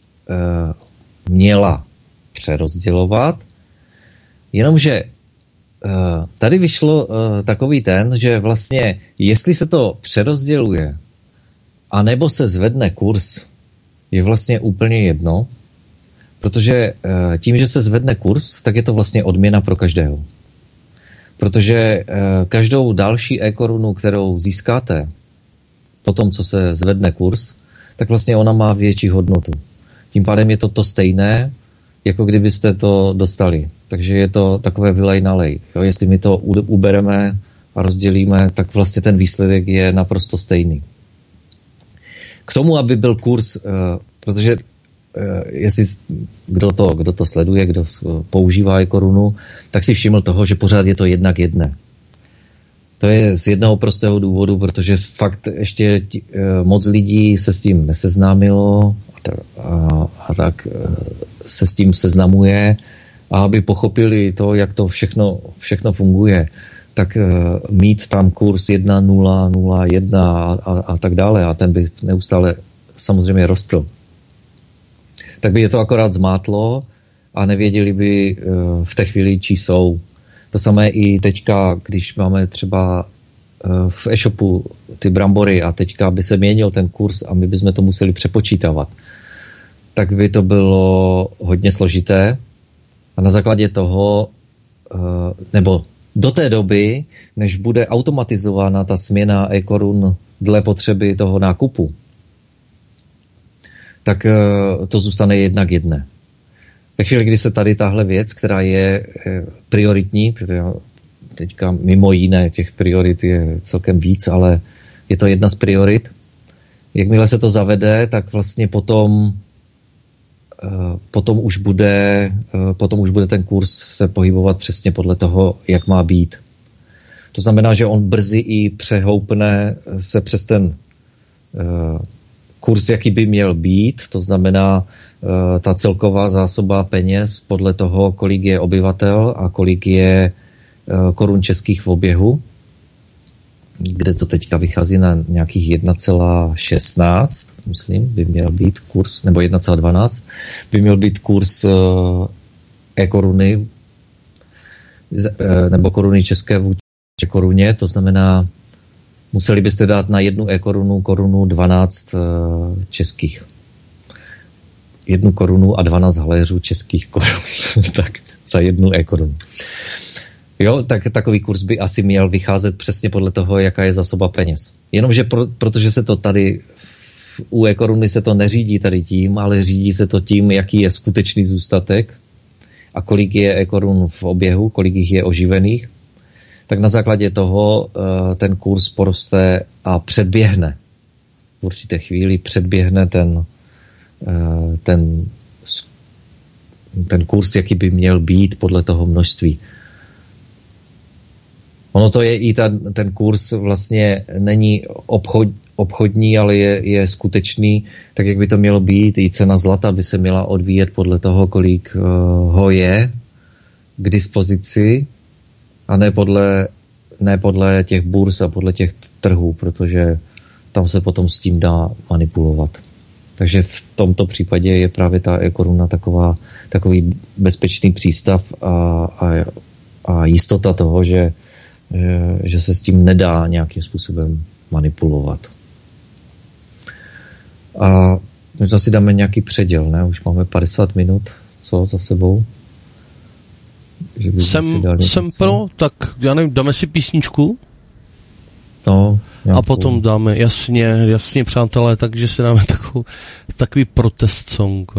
měla přerozdělovat. Jenomže tady vyšlo takový že vlastně jestli se to přerozděluje a nebo se zvedne kurz, je vlastně úplně jedno, protože tím, že se zvedne kurz, tak je to vlastně odměna pro každého. Protože každou další e-korunu, kterou získáte po tom, co se zvedne kurz, tak vlastně ona má větší hodnotu. Tím pádem je to stejné, jako kdybyste to dostali. Takže je to takové vylej nalej. Jo? Jestli my to ubereme a rozdělíme, tak vlastně ten výsledek je naprosto stejný. K tomu, aby byl kurz, protože jestli kdo to sleduje, kdo používá e-korunu, tak si všiml toho, že pořád je to 1:1. To je z jednoho prostého důvodu, protože fakt ještě moc lidí se s tím neseznámilo a tak se s tím seznamuje, a aby pochopili to, jak to všechno funguje, tak mít tam kurz 1,001 a tak dále, a ten by neustále samozřejmě rostl. Tak by je to akorát zmátlo a nevěděli by v té chvíli, čí jsou. To samé i teďka, když máme třeba v e-shopu ty brambory a teďka by se měnil ten kurz a my bychom to museli přepočítávat, tak by to bylo hodně složité a na základě toho, nebo do té doby, než bude automatizována ta směna e-korun dle potřeby toho nákupu, tak to zůstane 1:1. Ve chvíli, kdy se tady tahle věc, která je prioritní, která teďka mimo jiné těch priorit je celkem víc, ale je to jedna z priorit, jakmile se to zavede, tak vlastně potom už bude ten kurz se pohybovat přesně podle toho, jak má být. To znamená, že on brzy i přehoupne se přes ten kurz, jaký by měl být, to znamená ta celková zásoba peněz podle toho, kolik je obyvatel a kolik je korun českých v oběhu, kde to teďka vychází na nějakých 1,16, myslím, by měl být kurz, nebo 1,12, by měl být kurz e-koruny, nebo koruny české vůči koruně, to znamená, museli byste dát na jednu korunu 12 českých. 1 korunu a 12 haléřů českých korun. Tak za 1 e-korunu. Jo, tak takový kurz by asi měl vycházet přesně podle toho, jaká je zásoba peněz. Jenomže protože se to tady u e-koruny se to neřídí tady tím, ale řídí se to tím, jaký je skutečný zůstatek a kolik je e-korun v oběhu, kolik jich je oživených, tak na základě toho ten kurz poroste a předběhne. V určité chvíli předběhne ten kurz, jaký by měl být podle toho množství. Ono to je i ten kurz vlastně není obchodní, ale je skutečný, tak jak by to mělo být. I cena zlata by se měla odvíjet podle toho, kolik ho je k dispozici, a ne podle těch burz a podle těch trhů, protože tam se potom s tím dá manipulovat. Takže v tomto případě je právě ta e-koruna takový bezpečný přístav a jistota toho, že se s tím nedá nějakým způsobem manipulovat. A možná si dáme nějaký předěl, ne? Už máme 50 minut, co za sebou? Jsem pro, tak já nevím, dáme si písničku? No, a potom dáme, jasně přátelé, takže si dáme takový protest song.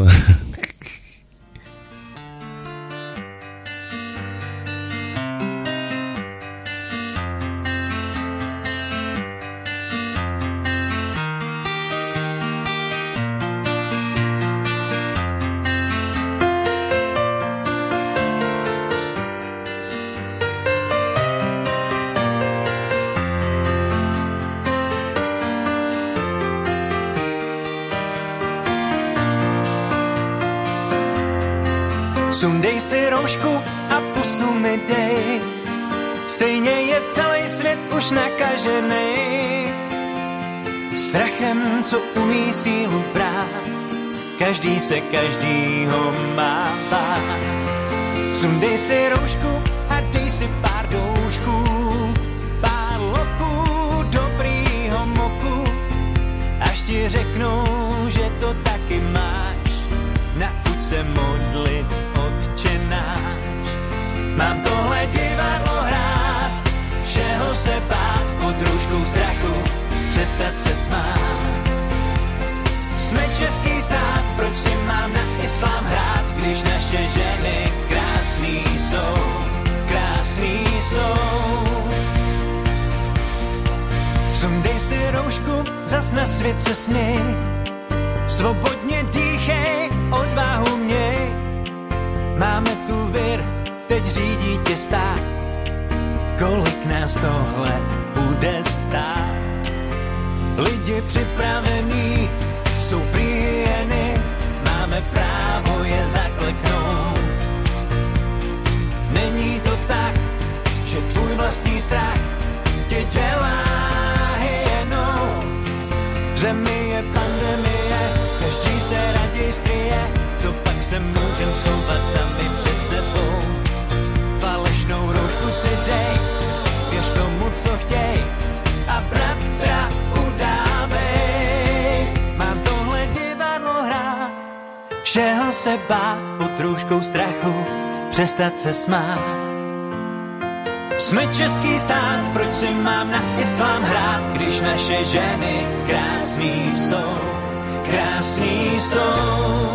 Sundej si roušku a pusu mi dej, stejně je celý svět už nakažený. Strachem, co umí sílu brát, každý se každýho má bát. Sundej si roušku a dej si pár doušků, pár loků dobrýho moku, až ti řeknou, že to taky máš. Nauč se modlit, Otče náš. Mám tohle divadlo hrát, všeho se bát, pod rouškou strachu, přestat se smát. Jsme český stát, proč si mám na islám hrát, když naše ženy krásný jsou, krásný jsou. Sundej si roušku, zas na svět se směj, svobodně dýchej, odvahu měj. Máme tu vir, teď řídí tě stát, kolik nás tohle bude stát. Lidi připravení jsou prýjeny, máme právo je zakleknout. Není to tak, že tvůj vlastní strach tě dělá hyenou. V zemi je pandemie, každý se raději skryje, co pak se můžem schovat sami před sebou. Falešnou roušku si dej, věř tomu, co chtěj, a bratra udávej. Mám tohle divadlo hrát, všeho se bát, pod rouškou strachu, přestat se smát. Jsme český stát, proč si mám na islám hrát, když naše ženy krásný jsou, krásný jsou.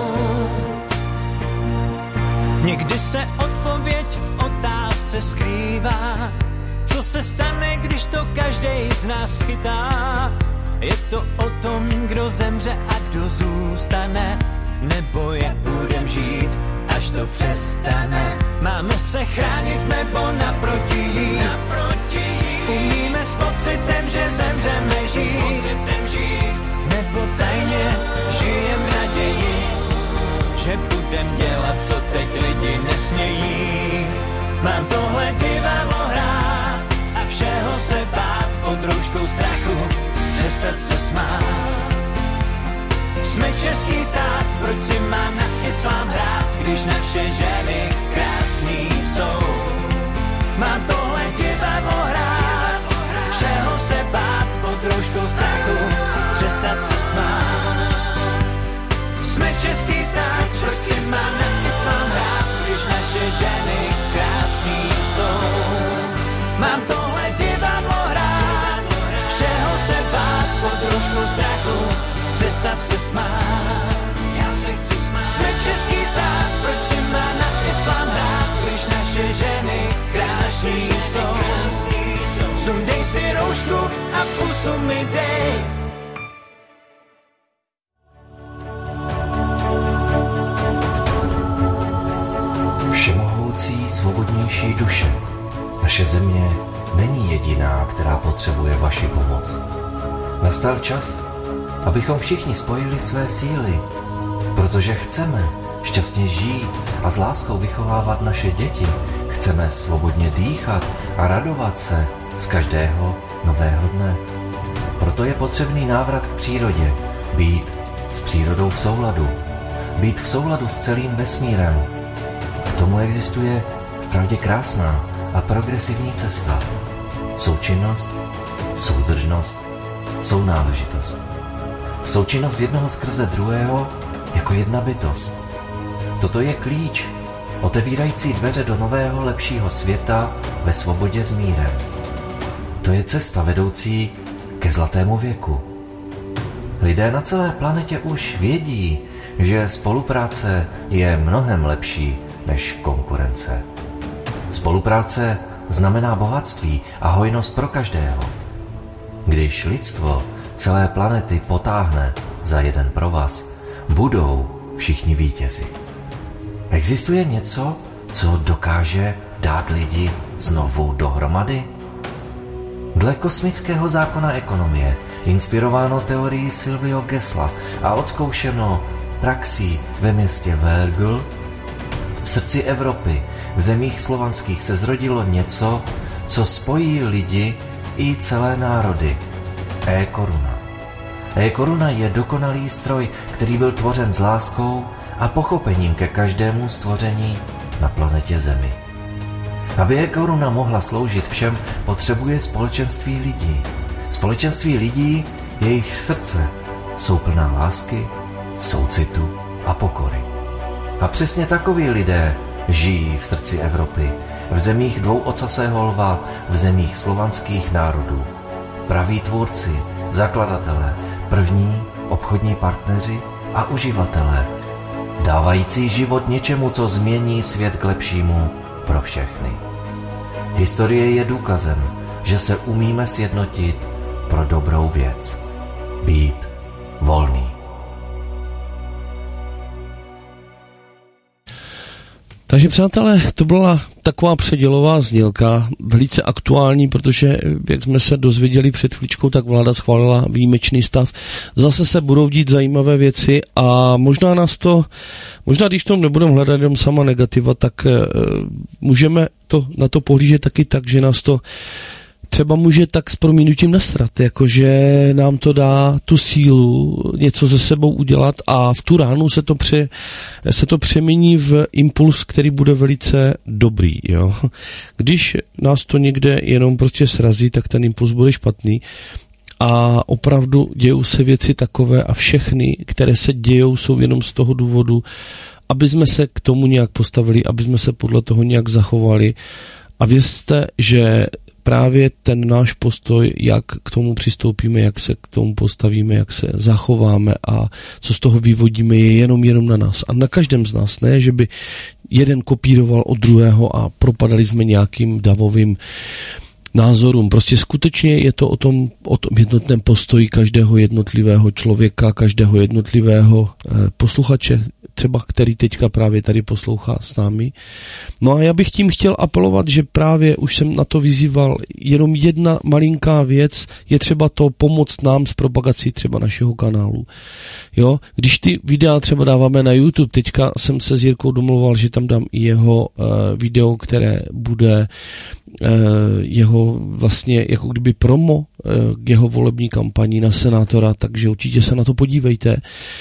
Někdy se odpověď v otázce skrývá, co se stane, když to každej z nás chytá. Je to o tom, kdo zemře a kdo zůstane, nebo jak budem žít, až to přestane. Máme se chránit nebo naproti jít, umíme s pocitem, že zemřeme žít, nebo tajně žijem v naději, že budem dělat, co teď lidi nesmějí. Mám tohle divadlo hrát a všeho se bát, pod rouškou strachu, přestat se smát. Jsme český stát, proč si mám na islám hrát, když naše ženy krásný jsou. Mám tohle divadlo hrát, všeho se bát, pod rouškou strachu, přestat se smát. Jsme český stát, proč si mám na islám hrát, když naše ženy krásný jsou. Mám tohle divadlo hrát, všeho se bát, pod rouškou strachu, přestat se smát. Já se chci smát. Jsme český stát, proč si má na islám hrát, když naše ženy krásný jsou. Sundej si roušku a pusu mi dej. Všemohoucí, svobodnější duše. Naše země není jediná, která potřebuje vaši pomoc. Nastal čas, abychom všichni spojili své síly, protože chceme šťastně žít a s láskou vychovávat naše děti. Chceme svobodně dýchat a radovat se z každého nového dne. Proto je potřebný návrat k přírodě, být s přírodou v souladu, být v souladu s celým vesmírem. K tomu existuje vpravdě krásná a progresivní cesta. Součinnost, soudržnost, sounáležitost. Součinnost jednoho skrze druhého jako jedna bytost. Toto je klíč, otevírající dveře do nového, lepšího světa ve svobodě s mírem. To je cesta vedoucí ke zlatému věku. Lidé na celé planetě už vědí, že spolupráce je mnohem lepší než konkurence. Spolupráce znamená bohatství a hojnost pro každého. Když lidstvo celé planety potáhne za jeden provaz, budou všichni vítězi. Existuje něco, co dokáže dát lidi znovu dohromady? Dle kosmického zákona ekonomie, inspirováno teorií Silvio Gesla a odzkoušeno praxí ve městě Vergl, v srdci Evropy, v zemích slovanských se zrodilo něco, co spojí lidi i celé národy. E-koruna. E-koruna je dokonalý stroj, který byl tvořen s láskou a pochopením ke každému stvoření na planetě Zemi. Aby e-koruna mohla sloužit všem, potřebuje společenství lidí. Společenství lidí, jejich srdce jsou plná lásky, soucitu a pokory. A přesně takoví lidé žijí v srdci Evropy, v zemích dvouocasého lva, v zemích slovanských národů. Praví tvůrci, zakladatelé, první obchodní partneři a uživatelé, dávající život něčemu, co změní svět k lepšímu pro všechny. Historie je důkazem, že se umíme sjednotit pro dobrou věc. Být volný. Takže přátelé, to byla taková předělová znělka, velice aktuální, protože, jak jsme se dozvěděli před chvíličkou, tak vláda schválila výjimečný stav. Zase se budou dít zajímavé věci a možná když v tom nebudeme hledat jenom sama negativa, tak můžeme na to pohlížet taky tak, že nás to třeba může tak s prominutím nasrat, jakože nám to dá tu sílu něco se sebou udělat a v tu ránu se to přemění v impuls, který bude velice dobrý. Jo? Když nás to někde jenom prostě srazí, tak ten impuls bude špatný a opravdu dějou se věci takové a všechny, které se dějou, jsou jenom z toho důvodu, aby jsme se k tomu nějak postavili, aby jsme se podle toho nějak zachovali a vězte, že právě ten náš postoj, jak k tomu přistoupíme, jak se k tomu postavíme, jak se zachováme a co z toho vyvodíme, je jenom na nás. A na každém z nás, ne, že by jeden kopíroval od druhého a propadali jsme nějakým davovým názorům. Prostě skutečně je to o tom jednotném postoji každého jednotlivého člověka, každého jednotlivého posluchače, třeba který teďka právě tady poslouchá s námi. No a já bych tím chtěl apelovat, že právě už jsem na to vyzýval, jenom jedna malinká věc je třeba to pomoct nám s propagací třeba našeho kanálu. Jo, když ty videa třeba dáváme na YouTube, teďka jsem se s Jirkou domluval, že tam dám i jeho video, které bude jeho vlastně jako kdyby promo k jeho volební kampani na senátora, takže určitě se na to podívejte.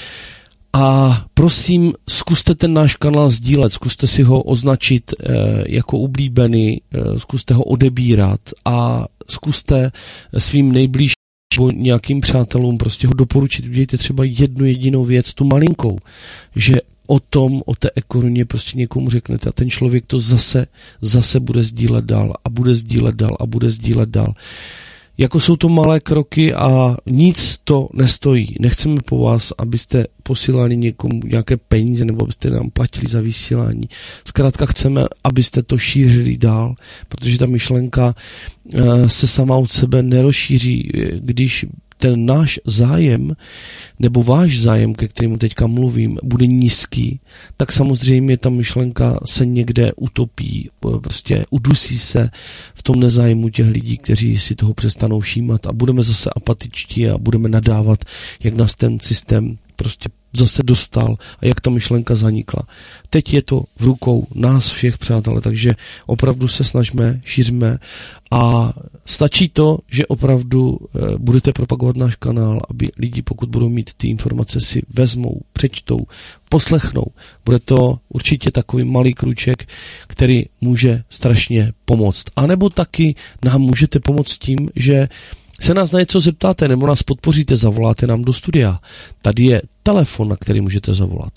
A prosím, zkuste ten náš kanál sdílet, zkuste si ho označit jako oblíbený, zkuste ho odebírat a zkuste svým nejbližším nebo nějakým přátelům prostě ho doporučit. Udějte třeba jednu jedinou věc, tu malinkou, že o té e-koruně prostě někomu řeknete a ten člověk to zase bude sdílet dál a bude sdílet dál a bude sdílet dál. Jako jsou to malé kroky a nic to nestojí. Nechceme po vás, abyste posílali někomu nějaké peníze nebo abyste nám platili za vysílání. Zkrátka chceme, abyste to šířili dál, protože ta myšlenka se sama od sebe nerozšíří, když ten náš zájem nebo váš zájem, ke kterému teďka mluvím, bude nízký, tak samozřejmě ta myšlenka se někde utopí, prostě udusí se v tom nezájmu těch lidí, kteří si toho přestanou všímat a budeme zase apatičtí a budeme nadávat, jak nás ten systém prostě zase dostal a jak ta myšlenka zanikla. Teď je to v rukou nás všech, přátelé, takže opravdu se snažíme, šíříme a stačí to, že opravdu budete propagovat náš kanál, aby lidi, pokud budou mít ty informace, si vezmou, přečtou, poslechnou. Bude to určitě takový malý kruček, který může strašně pomoct. A nebo taky nám můžete pomoct tím, že se nás na něco zeptáte nebo nás podpoříte, zavoláte nám do studia. Tady je telefon, na který můžete zavolat.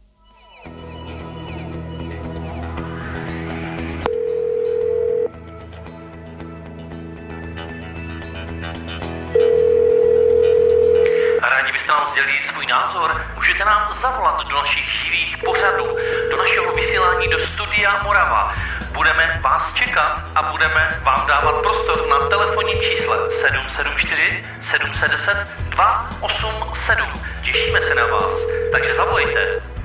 Rádi byste nám sdělili svůj názor? Můžete nám zavolat do našich živých pořadů, do našeho vysílání do Studia Morava. Budeme vás čekat a budeme vám dávat prostor na telefonním čísle 774 710 287. Těšíme se na vás, takže zavolejte.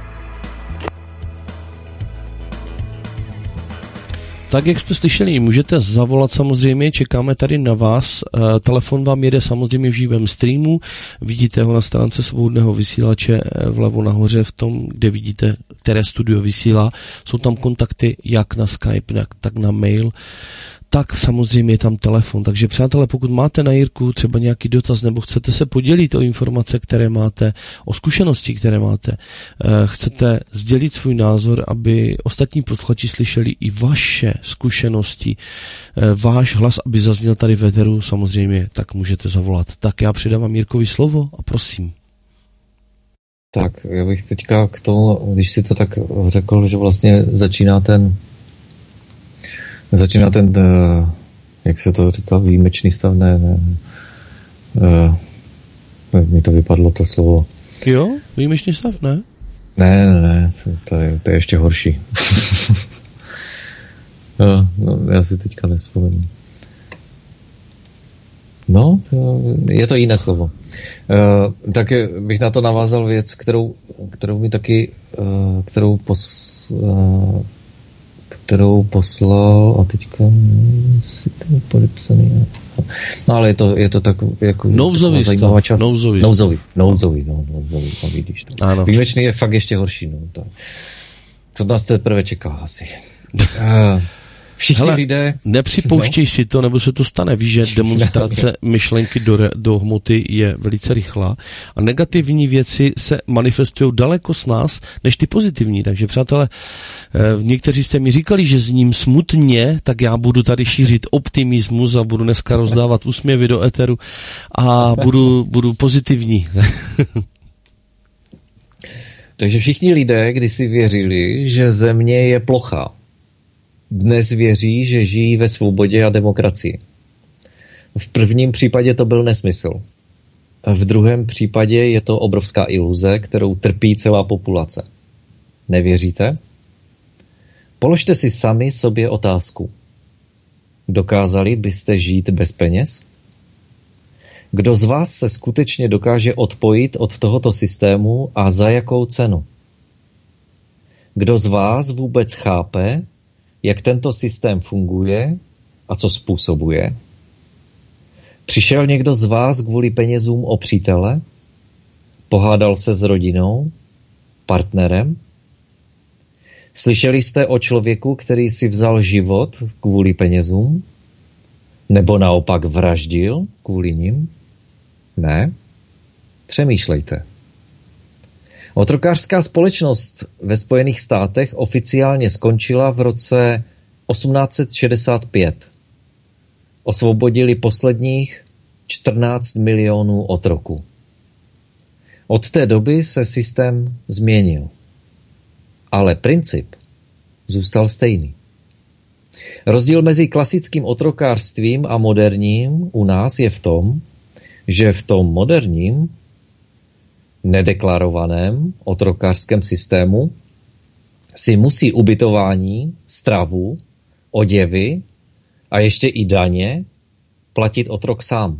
Tak, jak jste slyšeli, můžete zavolat samozřejmě, čekáme tady na vás. Telefon vám jede samozřejmě v živém streamu, vidíte ho na stránce Svobodného vysílače vlevo nahoře v tom, kde vidíte, které studio vysílá. Jsou tam kontakty jak na Skype, tak na mail. tak samozřejmě je tam telefon. Takže přátelé, pokud máte na Jirku třeba nějaký dotaz nebo chcete se podělit o informace, které máte, o zkušenosti, které máte, chcete sdělit svůj názor, aby ostatní posluchači slyšeli i vaše zkušenosti, váš hlas, aby zazněl tady v éteru, samozřejmě, tak můžete zavolat. Tak já předávám Jirkovi slovo a prosím. Tak, já bych teďka k tomu, když si to tak řekl, že vlastně začíná ten, jak se to říká, výjimečný stav, mi to vypadlo to slovo. Jo, výjimečný stav, ne? Ne, to je ještě horší. no, já si teďka nespomenu. No, je to jiné slovo. Tak bych na to navázal věc, kterou mi taky, kterou poslal a teďka si to podepsaný. No, ale je to tak jako nouzový zajímavá část. Nouzový, no, vidíš to. Ano. Výjimečný je fakt ještě horší, no. To nás teprve čeká asi. Všichni lidé... Nepřipouštěj si to, nebo se to stane. Víš, že demonstrace myšlenky do hmoty je velice rychlá a negativní věci se manifestují daleko s nás, než ty pozitivní. Takže přátelé, někteří jste mi říkali, že s ním smutně, tak já budu tady šířit optimismus a budu dneska rozdávat úsměvy do éteru a budu pozitivní. Takže všichni lidé kdysi věřili, že země je plochá. Dnes věří, že žijí ve svobodě a demokracii. V prvním případě to byl nesmysl. V druhém případě je to obrovská iluze, kterou trpí celá populace. Nevěříte? Položte si sami sobě otázku. Dokázali byste žít bez peněz? Kdo z vás se skutečně dokáže odpojit od tohoto systému a za jakou cenu? Kdo z vás vůbec chápe, jak tento systém funguje a co způsobuje? Přišel někdo z vás kvůli penězům o přítele? Pohádal se s rodinou? Partnerem? Slyšeli jste o člověku, který si vzal život kvůli penězům? Nebo naopak vraždil kvůli nim? Ne? Přemýšlejte. Otrokářská společnost ve Spojených státech oficiálně skončila v roce 1865. Osvobodili posledních 14 milionů otroků. Od té doby se systém změnil. Ale princip zůstal stejný. Rozdíl mezi klasickým otrokářstvím a moderním u nás je v tom, že v tom moderním nedeklarovaném otrokářském systému si musí ubytování, stravu, oděvy a ještě i daně platit otrok sám.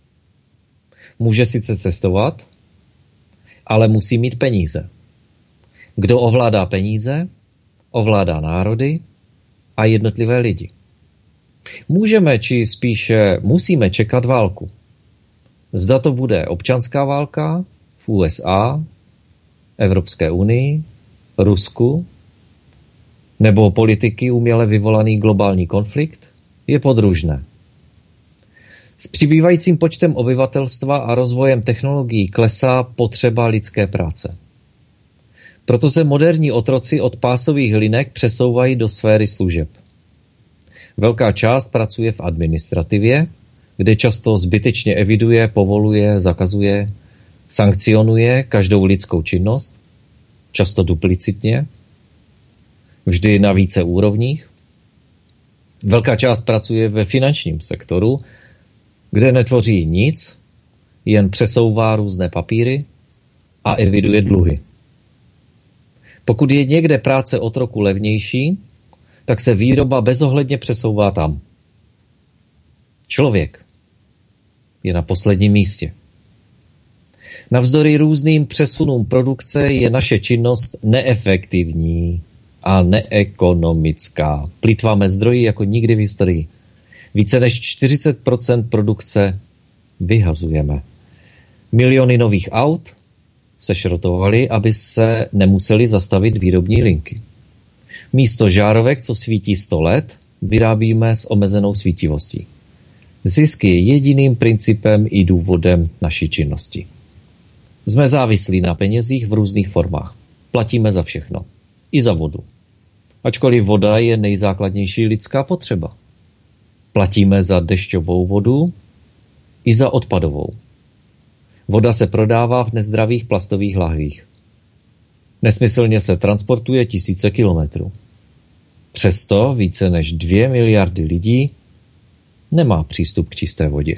Může sice cestovat, ale musí mít peníze. Kdo ovládá peníze, ovládá národy a jednotlivé lidi. Můžeme, či spíše musíme čekat válku. Zda to bude občanská válka v USA, Evropské unii, Rusku, nebo politiky uměle vyvolaný globální konflikt, je podružné. S přibývajícím počtem obyvatelstva a rozvojem technologií klesá potřeba lidské práce. Proto se moderní otroci od pásových linek přesouvají do sféry služeb. Velká část pracuje v administrativě, kde často zbytečně eviduje, povoluje, zakazuje, sankcionuje každou lidskou činnost, často duplicitně, vždy na více úrovních. Velká část pracuje ve finančním sektoru, kde netvoří nic, jen přesouvá různé papíry a eviduje dluhy. Pokud je někde práce otroku levnější, tak se výroba bezohledně přesouvá tam. Člověk je na posledním místě. Navzdory různým přesunům produkce je naše činnost neefektivní a neekonomická. Plýtváme zdroji jako nikdy v historii. Více než 40% produkce vyhazujeme. Miliony nových aut se šrotovaly, aby se nemuseli zastavit výrobní linky. Místo žárovek, co svítí 100 let, vyrábíme s omezenou svítivostí. Zisk je jediným principem i důvodem naší činnosti. Jsme závislí na penězích v různých formách. Platíme za všechno. I za vodu. Ačkoliv voda je nejzákladnější lidská potřeba. Platíme za dešťovou vodu i za odpadovou. Voda se prodává v nezdravých plastových lahvích. Nesmyslně se transportuje tisíce kilometrů. Přesto více než 2 miliardy lidí nemá přístup k čisté vodě.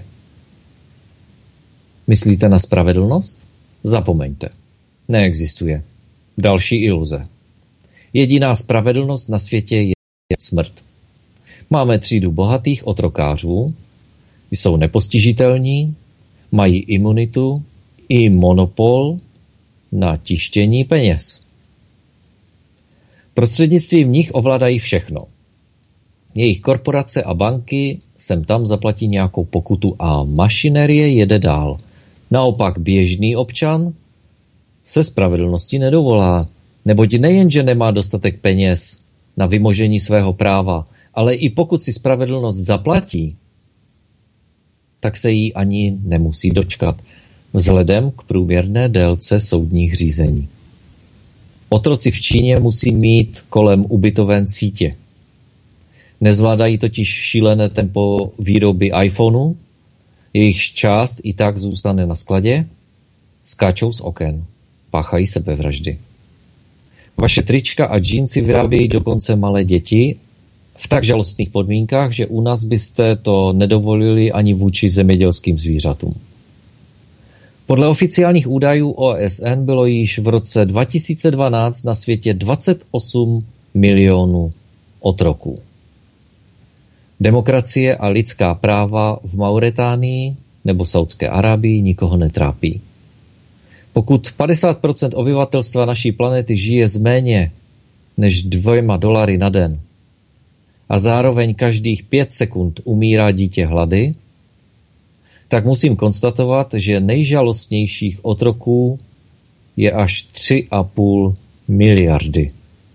Myslíte na spravedlnost? Zapomeňte. Neexistuje. Další iluze. Jediná spravedlnost na světě je smrt. Máme třídu bohatých otrokářů, jsou nepostižitelní, mají imunitu i monopol na tištění peněz. Prostřednictvím nich ovládají všechno. Jejich korporace a banky sem tam zaplatí nějakou pokutu a mašinerie jede dál. Naopak běžný občan se spravedlnosti nedovolá, neboť nejenže nemá dostatek peněz na vymožení svého práva, ale i pokud si spravedlnost zaplatí, tak se jí ani nemusí dočkat, vzhledem k průměrné délce soudních řízení. Otroci v Číně musí mít kolem ubytoven sítě. Nezvládají totiž šílené tempo výroby iPhoneu, jejich část i tak zůstane na skladě, skáčou z oken, páchají sebevraždy. Vaše trička a džínsy vyrábějí dokonce malé děti v tak žalostných podmínkách, že u nás byste to nedovolili ani vůči zemědělským zvířatům. Podle oficiálních údajů OSN bylo již v roce 2012 na světě 28 milionů otroků. Demokracie a lidská práva v Mauretánii nebo Saudské Arábii nikoho netrápí. Pokud 50% obyvatelstva naší planety žije z méně než $2 na den a zároveň každých 5 sekund umírá dítě hlady, tak musím konstatovat, že nejžalostnějších otroků je až 3,5 miliardy.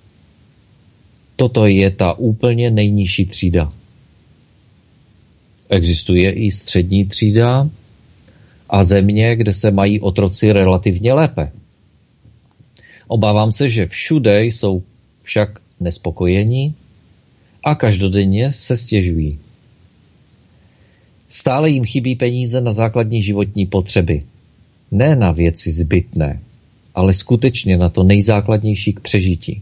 Toto je ta úplně nejnižší třída. Existuje i střední třída a země, kde se mají otroci relativně lépe. Obávám se, že všude jsou však nespokojení a každodenně se stěžují. Stále jim chybí peníze na základní životní potřeby. Ne na věci zbytné, ale skutečně na to nejzákladnější k přežití.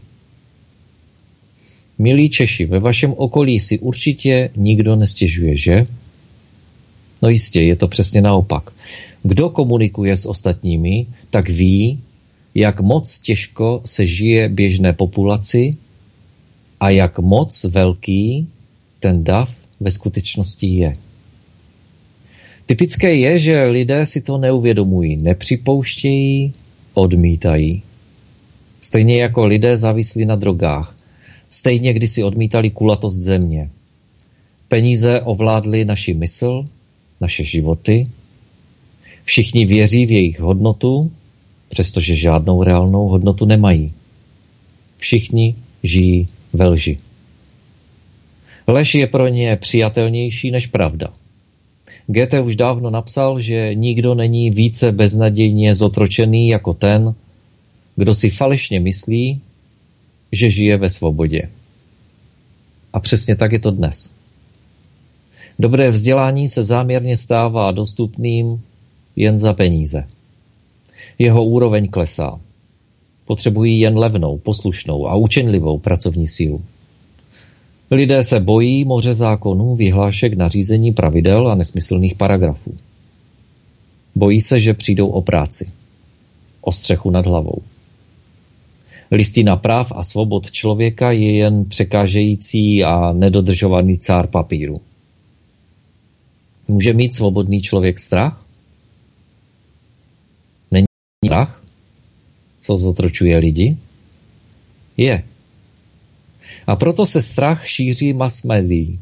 Milí Češi, ve vašem okolí si určitě nikdo nestěžuje, že? No jistě, je to přesně naopak. Kdo komunikuje s ostatními, tak ví, jak moc těžko se žije běžné populaci a jak moc velký ten dav ve skutečnosti je. Typické je, že lidé si to neuvědomují, nepřipouštějí, odmítají. Stejně jako lidé závislí na drogách. Stejně kdysi odmítali kulatost země. Peníze ovládly naši mysl, naše životy. Všichni věří v jejich hodnotu, přestože žádnou reálnou hodnotu nemají. Všichni žijí ve lži. Lež je pro ně přijatelnější než pravda. Goethe už dávno napsal, že nikdo není více beznadějně zotročený jako ten, kdo si falešně myslí, že žije ve svobodě. A přesně tak je to dnes. Dobré vzdělání se záměrně stává dostupným jen za peníze. Jeho úroveň klesá. Potřebují jen levnou, poslušnou a učenlivou pracovní sílu. Lidé se bojí moře zákonů, vyhlášek, nařízení, pravidel a nesmyslných paragrafů. Bojí se, že přijdou o práci, o střechu nad hlavou. Listina práv a svobod člověka je jen překážející a nedodržovaný cár papíru. Může mít svobodný člověk strach? Není strach, co zotročuje lidi? Je. A proto se strach šíří mass médií.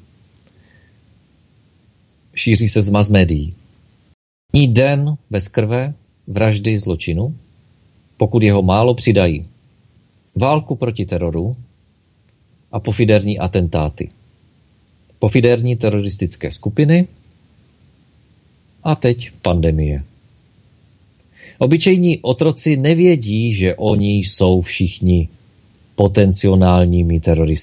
Šíří se z mass médií. Ní den bez krve, vraždy, zločinu, pokud jeho málo přidají. Válku proti teroru a pofiderní atentáty. Pofidérní teroristické skupiny a teď pandemie. Obyčejní otroci nevědí, že oni jsou všichni potenciálními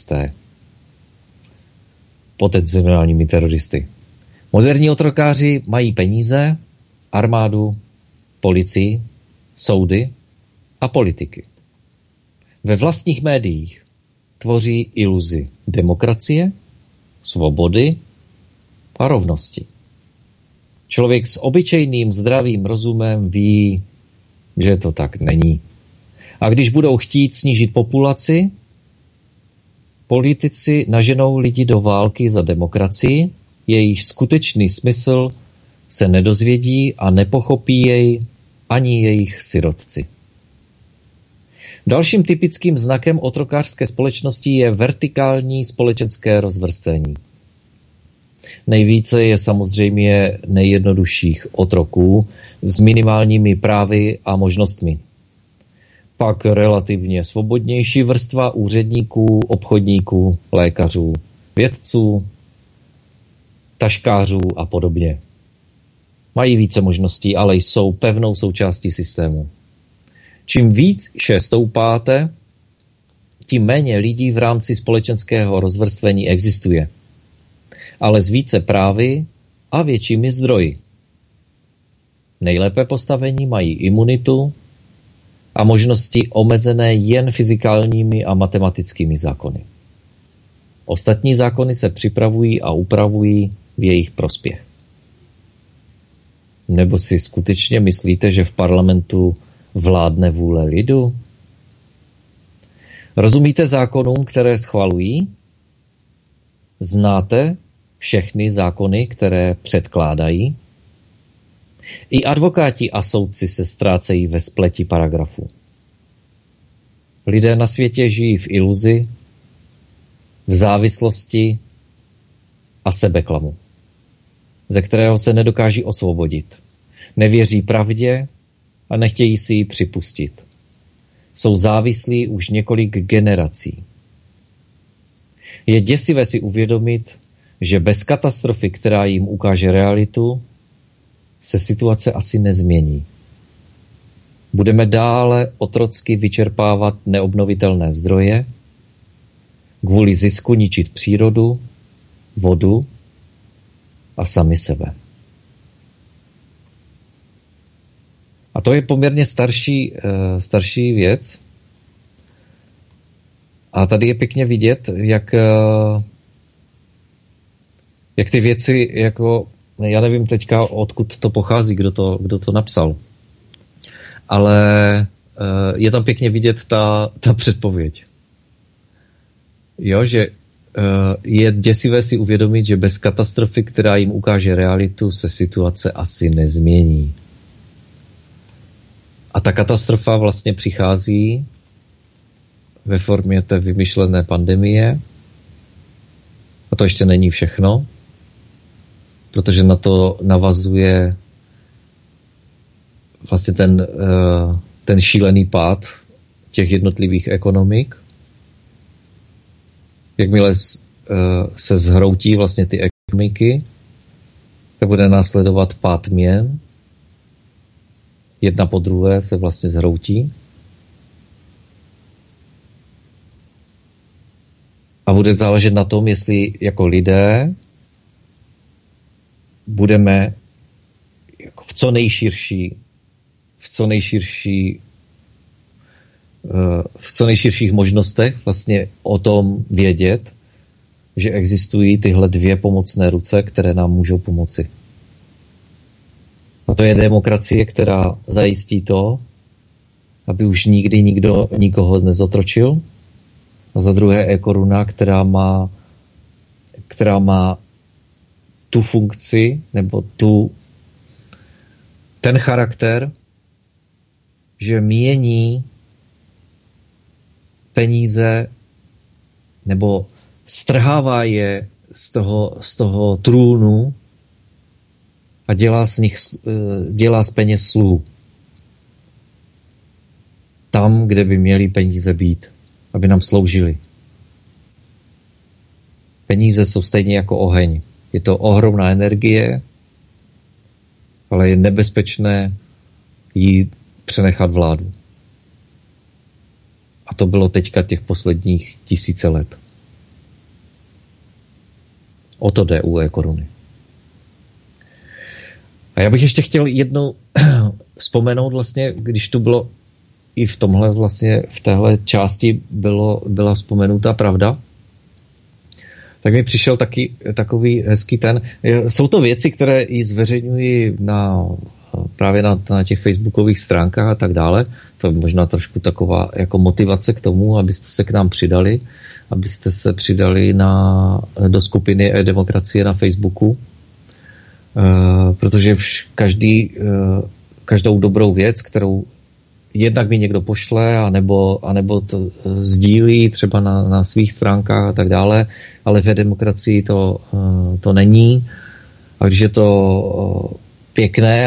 teroristy. Moderní otrokáři mají peníze, armádu, policii, soudy a politiky. Ve vlastních médiích tvoří iluzi demokracie, svobody a rovnosti. Člověk s obyčejným zdravým rozumem ví, že to tak není. A když budou chtít snížit populaci, politici naženou lidi do války za demokracii, jejich skutečný smysl se nedozvědí a nepochopí jej ani jejich sirotci. Dalším typickým znakem otrokářské společnosti je vertikální společenské rozvrstvení. Nejvíce je samozřejmě nejjednodušších otroků s minimálními právy a možnostmi. Pak relativně svobodnější vrstva úředníků, obchodníků, lékařů, vědců, taškářů a podobně. Mají více možností, ale jsou pevnou součástí systému. Čím výše stoupáte, tím méně lidí v rámci společenského rozvrstvení existuje. Ale s více právy a většími zdroji. Nejlépe postavení mají imunitu a možnosti omezené jen fyzikálními a matematickými zákony. Ostatní zákony se připravují a upravují v jejich prospěch. Nebo si skutečně myslíte, že v parlamentu vládne vůle lidu? Rozumíte zákonům, které schvalují? Znáte všechny zákony, které předkládají? I advokáti a soudci se ztrácejí ve spleti paragrafů. Lidé na světě žijí v iluzi, v závislosti a sebeklamu, ze kterého se nedokáží osvobodit. Nevěří pravdě a nechtějí si ji připustit. Jsou závislí už několik generací. Je děsivé si uvědomit, že bez katastrofy, která jim ukáže realitu, se situace asi nezmění. Budeme dále otrocky vyčerpávat neobnovitelné zdroje, kvůli zisku ničit přírodu, vodu a sami sebe. A to je poměrně starší věc. A tady je pěkně vidět, jak ty věci, jako, já nevím teďka, odkud to pochází, kdo to napsal. Ale je tam pěkně vidět ta předpověď. Jo, že je děsivé si uvědomit, že bez katastrofy, která jim ukáže realitu, se situace asi nezmění. A ta katastrofa vlastně přichází ve formě té vymyšlené pandemie. A to ještě není všechno, protože na to navazuje vlastně ten šílený pád těch jednotlivých ekonomik. Jakmile se zhroutí vlastně ty ekonomiky, tak bude následovat pád měn. Jedna po druhé se vlastně zhroutí. A bude záležet na tom, jestli jako lidé budeme v co nejširších možnostech vlastně o tom vědět, že existují tyhle dvě pomocné ruce, které nám můžou pomoci. A to je demokracie, která zajistí to, aby už nikdy nikdo nikoho nezotročil. A za druhé je koruna, která má tu funkci, nebo ten charakter, že mění peníze nebo strhává je z toho trůnu a dělá z peněz sluhu. Tam, kde by měly peníze být, aby nám sloužily. Peníze jsou stejně jako oheň. Je to ohromná energie, ale je nebezpečné jí přenechat vládu. A to bylo teďka těch posledních 1000 let. O to jde u e-koruny. A já bych ještě chtěl jednou vzpomenout vlastně, když tu bylo i v tomhle vlastně, v téhle části byla vzpomenutá pravda, tak mi přišel takový hezký jsou to věci, které i zveřejňuji právě na těch facebookových stránkách a tak dále. To je možná trošku taková jako motivace k tomu, abyste se k nám přidali, abyste se přidali do skupiny e-demokracie na Facebooku, protože každou dobrou věc, kterou jednak mi někdo pošle, anebo to sdílí třeba na svých stránkách a tak dále, ale v demokracii to není. A když je to pěkné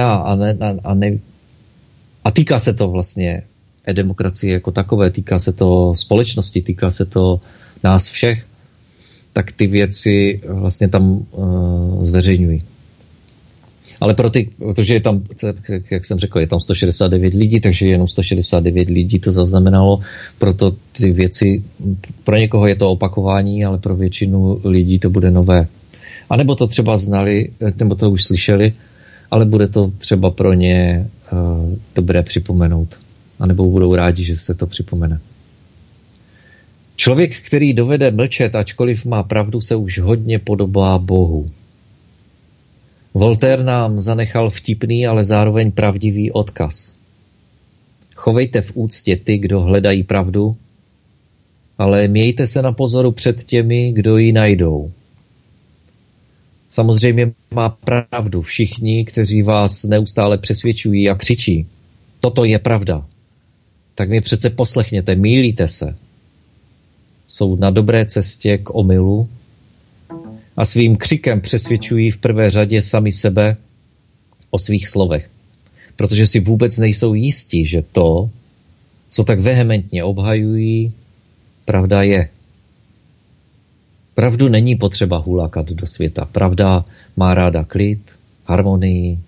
a týká se to vlastně demokracie jako takové, týká se to společnosti, týká se to nás všech, tak ty věci vlastně tam zveřejňují. Ale protože je tam, jak jsem řekl, je tam 169 lidí, takže jenom 169 lidí to zaznamenalo, proto ty věci, pro někoho je to opakování, ale pro většinu lidí to bude nové. A nebo to třeba znali, nebo to už slyšeli, ale bude to třeba pro ně dobré připomenout. A nebo budou rádi, že se to připomene. Člověk, který dovede mlčet, ačkoliv má pravdu, se už hodně podobá Bohu. Voltaire nám zanechal vtipný, ale zároveň pravdivý odkaz. Chovejte v úctě ty, kdo hledají pravdu, ale mějte se na pozoru před těmi, kdo ji najdou. Samozřejmě má pravdu všichni, kteří vás neustále přesvědčují a křičí. Toto je pravda. Tak mě přece poslechněte, mýlíte se. Jsou na dobré cestě k omylu a svým křikem přesvědčují v prvé řadě sami sebe o svých slovech. Protože si vůbec nejsou jistí, že to, co tak vehementně obhajují, pravda je. Pravdu není potřeba hulákat do světa. Pravda má ráda klid, harmonii.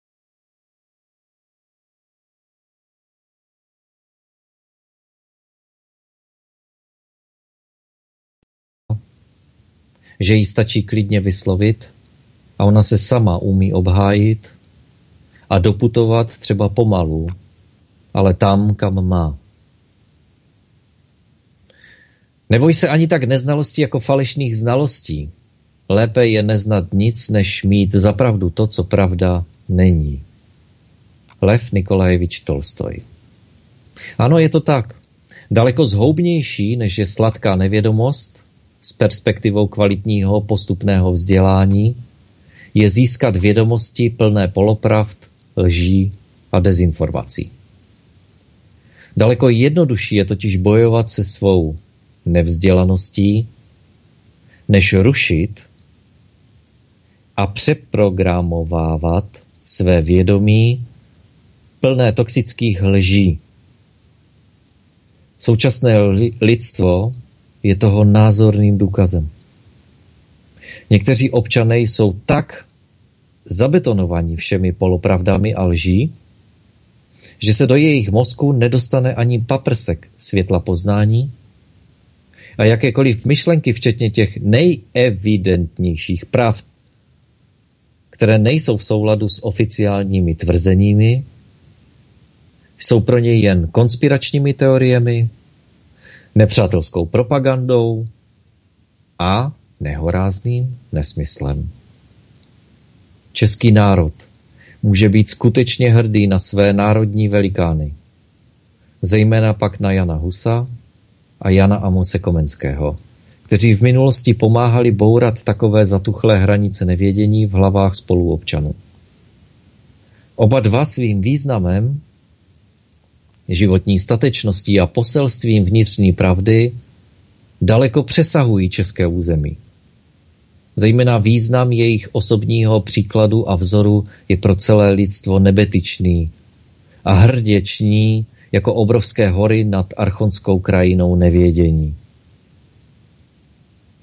Že jí stačí klidně vyslovit a ona se sama umí obhájit a doputovat třeba pomalu, ale tam, kam má. Neboj se ani tak neznalostí jako falešných znalostí. Lépe je neznat nic, než mít zapravdu to, co pravda není. Lev Nikolajevič Tolstoj. Ano, je to tak. Daleko zhoubnější, než je sladká nevědomost, s perspektivou kvalitního postupného vzdělání, je získat vědomosti plné polopravd, lží a dezinformací. Daleko jednodušší je totiž bojovat se svou nevzdělaností, než rušit a přeprogramovávat své vědomí plné toxických lží. Současné lidstvo je toho názorným důkazem. Někteří občané jsou tak zabetonovaní všemi polopravdami a lží, že se do jejich mozku nedostane ani paprsek světla poznání a jakékoliv myšlenky, včetně těch nejevidentnějších pravd, které nejsou v souladu s oficiálními tvrzeními, jsou pro ně jen konspiračními teoriemi, nepřátelskou propagandou a nehorázným nesmyslem. Český národ může být skutečně hrdý na své národní velikány, zejména pak na Jana Husa a Jana Amose Komenského, kteří v minulosti pomáhali bourat takové zatuchlé hranice nevědění v hlavách spoluobčanů. Oba dva svým významem, životní statečností a poselstvím vnitřní pravdy daleko přesahují české území. Zejména význam jejich osobního příkladu a vzoru je pro celé lidstvo nebetyčný a hrděční jako obrovské hory nad archonskou krajinou nevědění.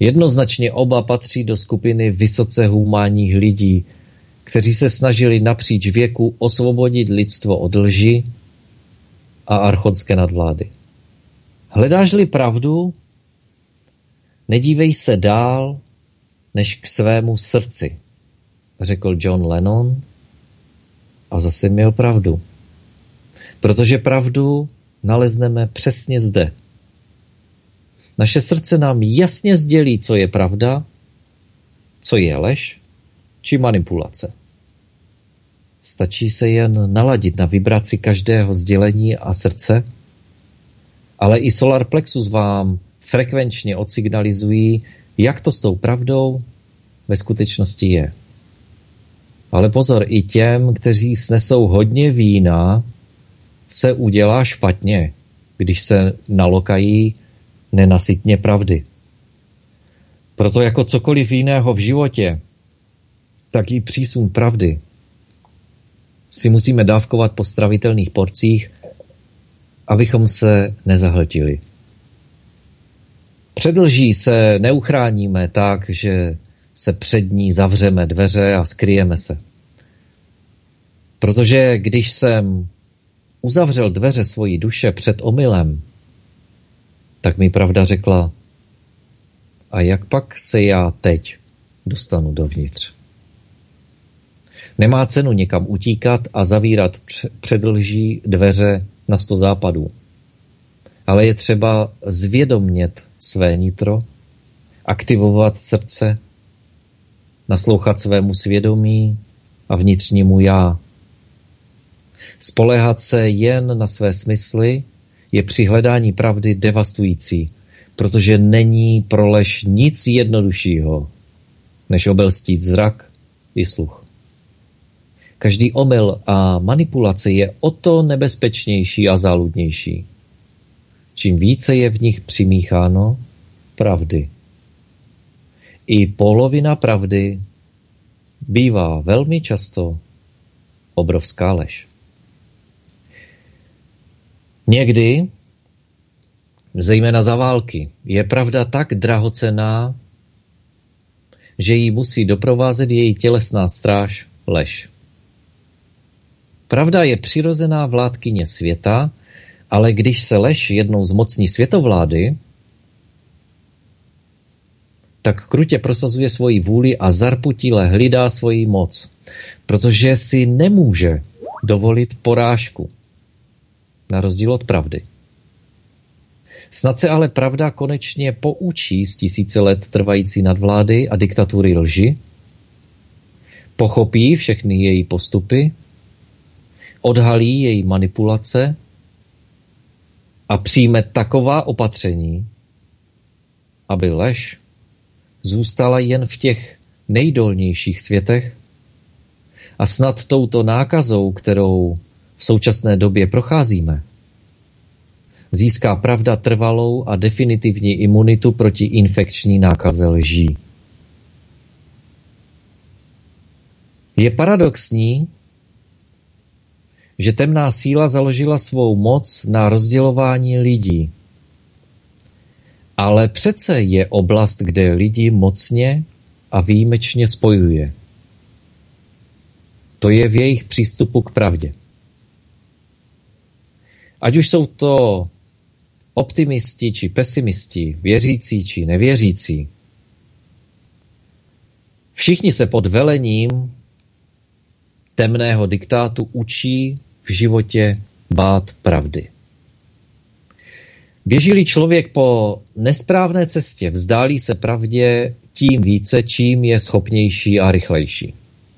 Jednoznačně oba patří do skupiny vysoce humánních lidí, kteří se snažili napříč věku osvobodit lidstvo od lži a archonské nadvlády. Hledáš-li pravdu, nedívej se dál než k svému srdci, řekl John Lennon a zase měl pravdu. Protože pravdu nalezneme přesně zde. Naše srdce nám jasně sdělí, co je pravda, co je lež či manipulace. Stačí se jen naladit na vibraci každého sdělení a srdce, ale i solar plexus vám frekvenčně odsignalizují, jak to s tou pravdou ve skutečnosti je. Ale pozor, i těm, kteří snesou hodně vína, se udělá špatně, když se nalokají nenasytně pravdy. Proto jako cokoliv jiného v životě, tak i přísun pravdy si musíme dávkovat po stravitelných porcích, abychom se nezahltili. Před lží se neuchráníme tak, že se před ní zavřeme dveře a skryjeme se. Protože když jsem uzavřel dveře svojí duše před omylem, tak mi pravda řekla, a jak pak se já teď dostanu dovnitř? Nemá cenu někam utíkat a zavírat před lží dveře na 100 západů. Ale je třeba zvědomět své nitro, aktivovat srdce, naslouchat svému svědomí a vnitřnímu já. Spoléhat se jen na své smysly je při hledání pravdy devastující, protože není pro lež nic jednoduššího, než obelstít zrak i sluch. Každý omyl a manipulace je o to nebezpečnější a záludnější. Čím více je v nich přimícháno pravdy. I polovina pravdy bývá velmi často obrovská lež. Někdy, zejména za války, je pravda tak drahocenná, že ji musí doprovázet její tělesná stráž lež. Pravda je přirozená vládkyně světa, ale když se lež jednou zmocní světovlády, tak krutě prosazuje svoji vůli a zarputile hlídá svoji moc, protože si nemůže dovolit porážku, na rozdíl od pravdy. Snad se ale pravda konečně poučí z 1000 let trvající nadvlády a diktatury lži, pochopí všechny její postupy, odhalí její manipulace a přijme taková opatření, aby lež zůstala jen v těch nejdolnějších světech a snad touto nákazou, kterou v současné době procházíme, získá pravda trvalou a definitivní imunitu proti infekční nákaze lží. Je paradoxní, že temná síla založila svou moc na rozdělování lidí. Ale přece je oblast, kde lidi mocně a výjimečně spojuje. To je v jejich přístupu k pravdě. Ať už jsou to optimisti či pesimisti, věřící či nevěřící, všichni se pod velením temného diktátu učí v životě bát pravdy. Běží-li člověk po nesprávné cestě, vzdálí se pravdě tím více, čím je schopnější a rychlejší.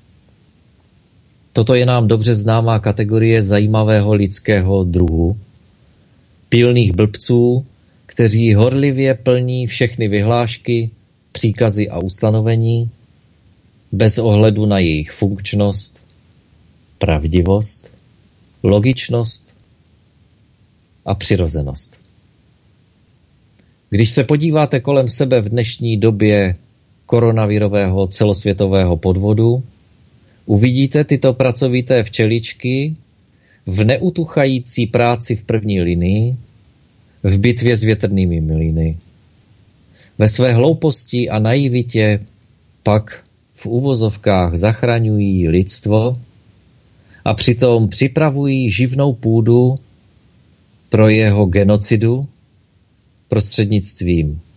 Toto je nám dobře známá kategorie zajímavého lidského druhu, pilných blbců, kteří horlivě plní všechny vyhlášky, příkazy a ustanovení, bez ohledu na jejich funkčnost, pravdivost, logičnost a přirozenost. Když se podíváte kolem sebe v dnešní době koronavirového celosvětového podvodu, uvidíte tyto pracovité včeličky v neutuchající práci v první linii, v bitvě s větrnými mlýny, Ve své hlouposti a naivitě pak v uvozovkách zachraňují lidstvo a přitom připravují živnou půdu pro jeho genocidu prostřednictvím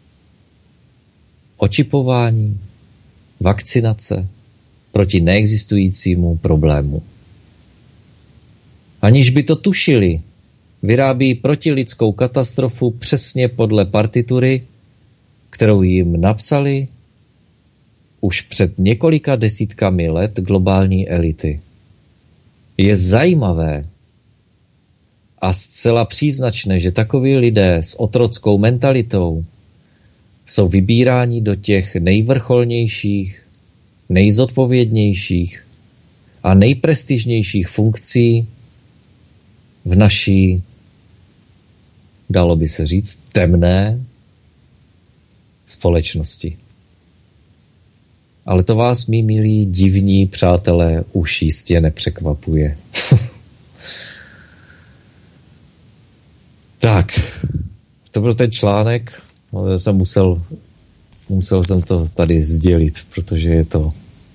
očipování, vakcinace proti neexistujícímu problému. Aniž by to tušili, vyrábí protilidskou katastrofu přesně podle partitury, kterou jim napsali už před několika desítkami let globální elity. Je zajímavé a zcela příznačné, že takoví lidé s otrockou mentalitou jsou vybíráni do těch nejvrcholnějších, nejzodpovědnějších a nejprestižnějších funkcí v naší, dalo by se říct, temné společnosti. Ale to vás, mí milí divní přátelé, už jistě nepřekvapuje. Tak, to byl ten článek, musel jsem to tady sdělit, protože je to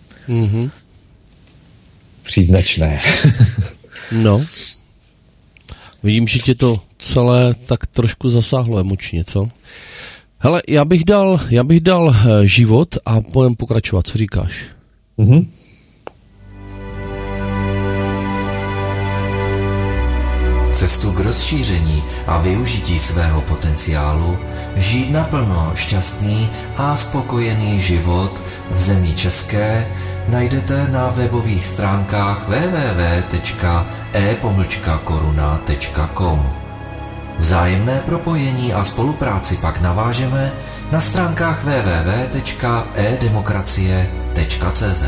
příznačné. No, vidím, že tě to celé tak trošku zasáhlo emočně, co? Hele, já bych dal život a budeme pokračovat, co říkáš? Cestu k rozšíření a využití svého potenciálu, žít naplno šťastný a spokojený život v zemi české najdete na webových stránkách www.e-koruna.com. Vzájemné propojení a spolupráci pak navážeme na stránkách www.edemokracie.cz.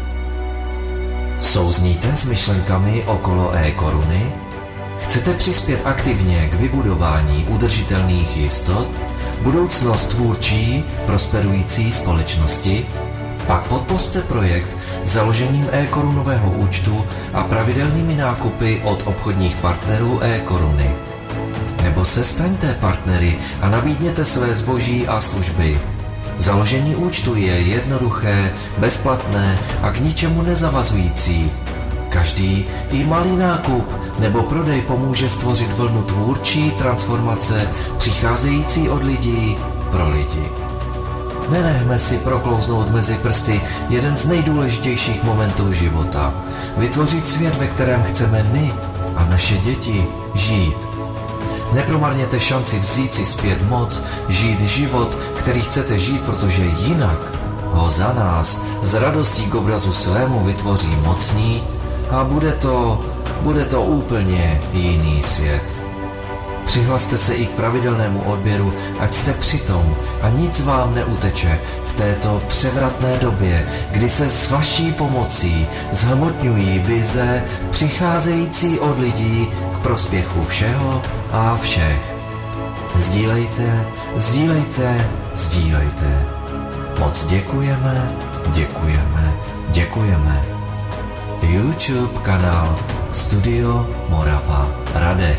Souzníte s myšlenkami okolo e-koruny? Chcete přispět aktivně k vybudování udržitelných jistot, budoucnost tvůrčí, prosperující společnosti? Pak podpořte projekt založením e-korunového účtu a pravidelnými nákupy od obchodních partnerů e-koruny. Nebo se staňte partnery a nabídněte své zboží a služby. Založení účtu je jednoduché, bezplatné a k ničemu nezavazující. Každý i malý nákup nebo prodej pomůže stvořit vlnu tvůrčí transformace přicházející od lidí pro lidi. Nenechme si proklouznout mezi prsty jeden z nejdůležitějších momentů života. Vytvořit svět, ve kterém chceme my a naše děti žít. Nepromarněte šanci vzít si zpět moc, žít život, který chcete žít, protože jinak ho za nás s radostí k obrazu svému vytvoří mocný a bude to úplně jiný svět. Přihlaste se i k pravidelnému odběru, ať jste přitom a nic vám neuteče v této převratné době, kdy se s vaší pomocí zhmotňují vize přicházející od lidí k prospěchu všeho a všech. Sdílejte, sdílejte, sdílejte. Moc děkujeme, děkujeme, děkujeme. YouTube kanál Studio Morava Radek.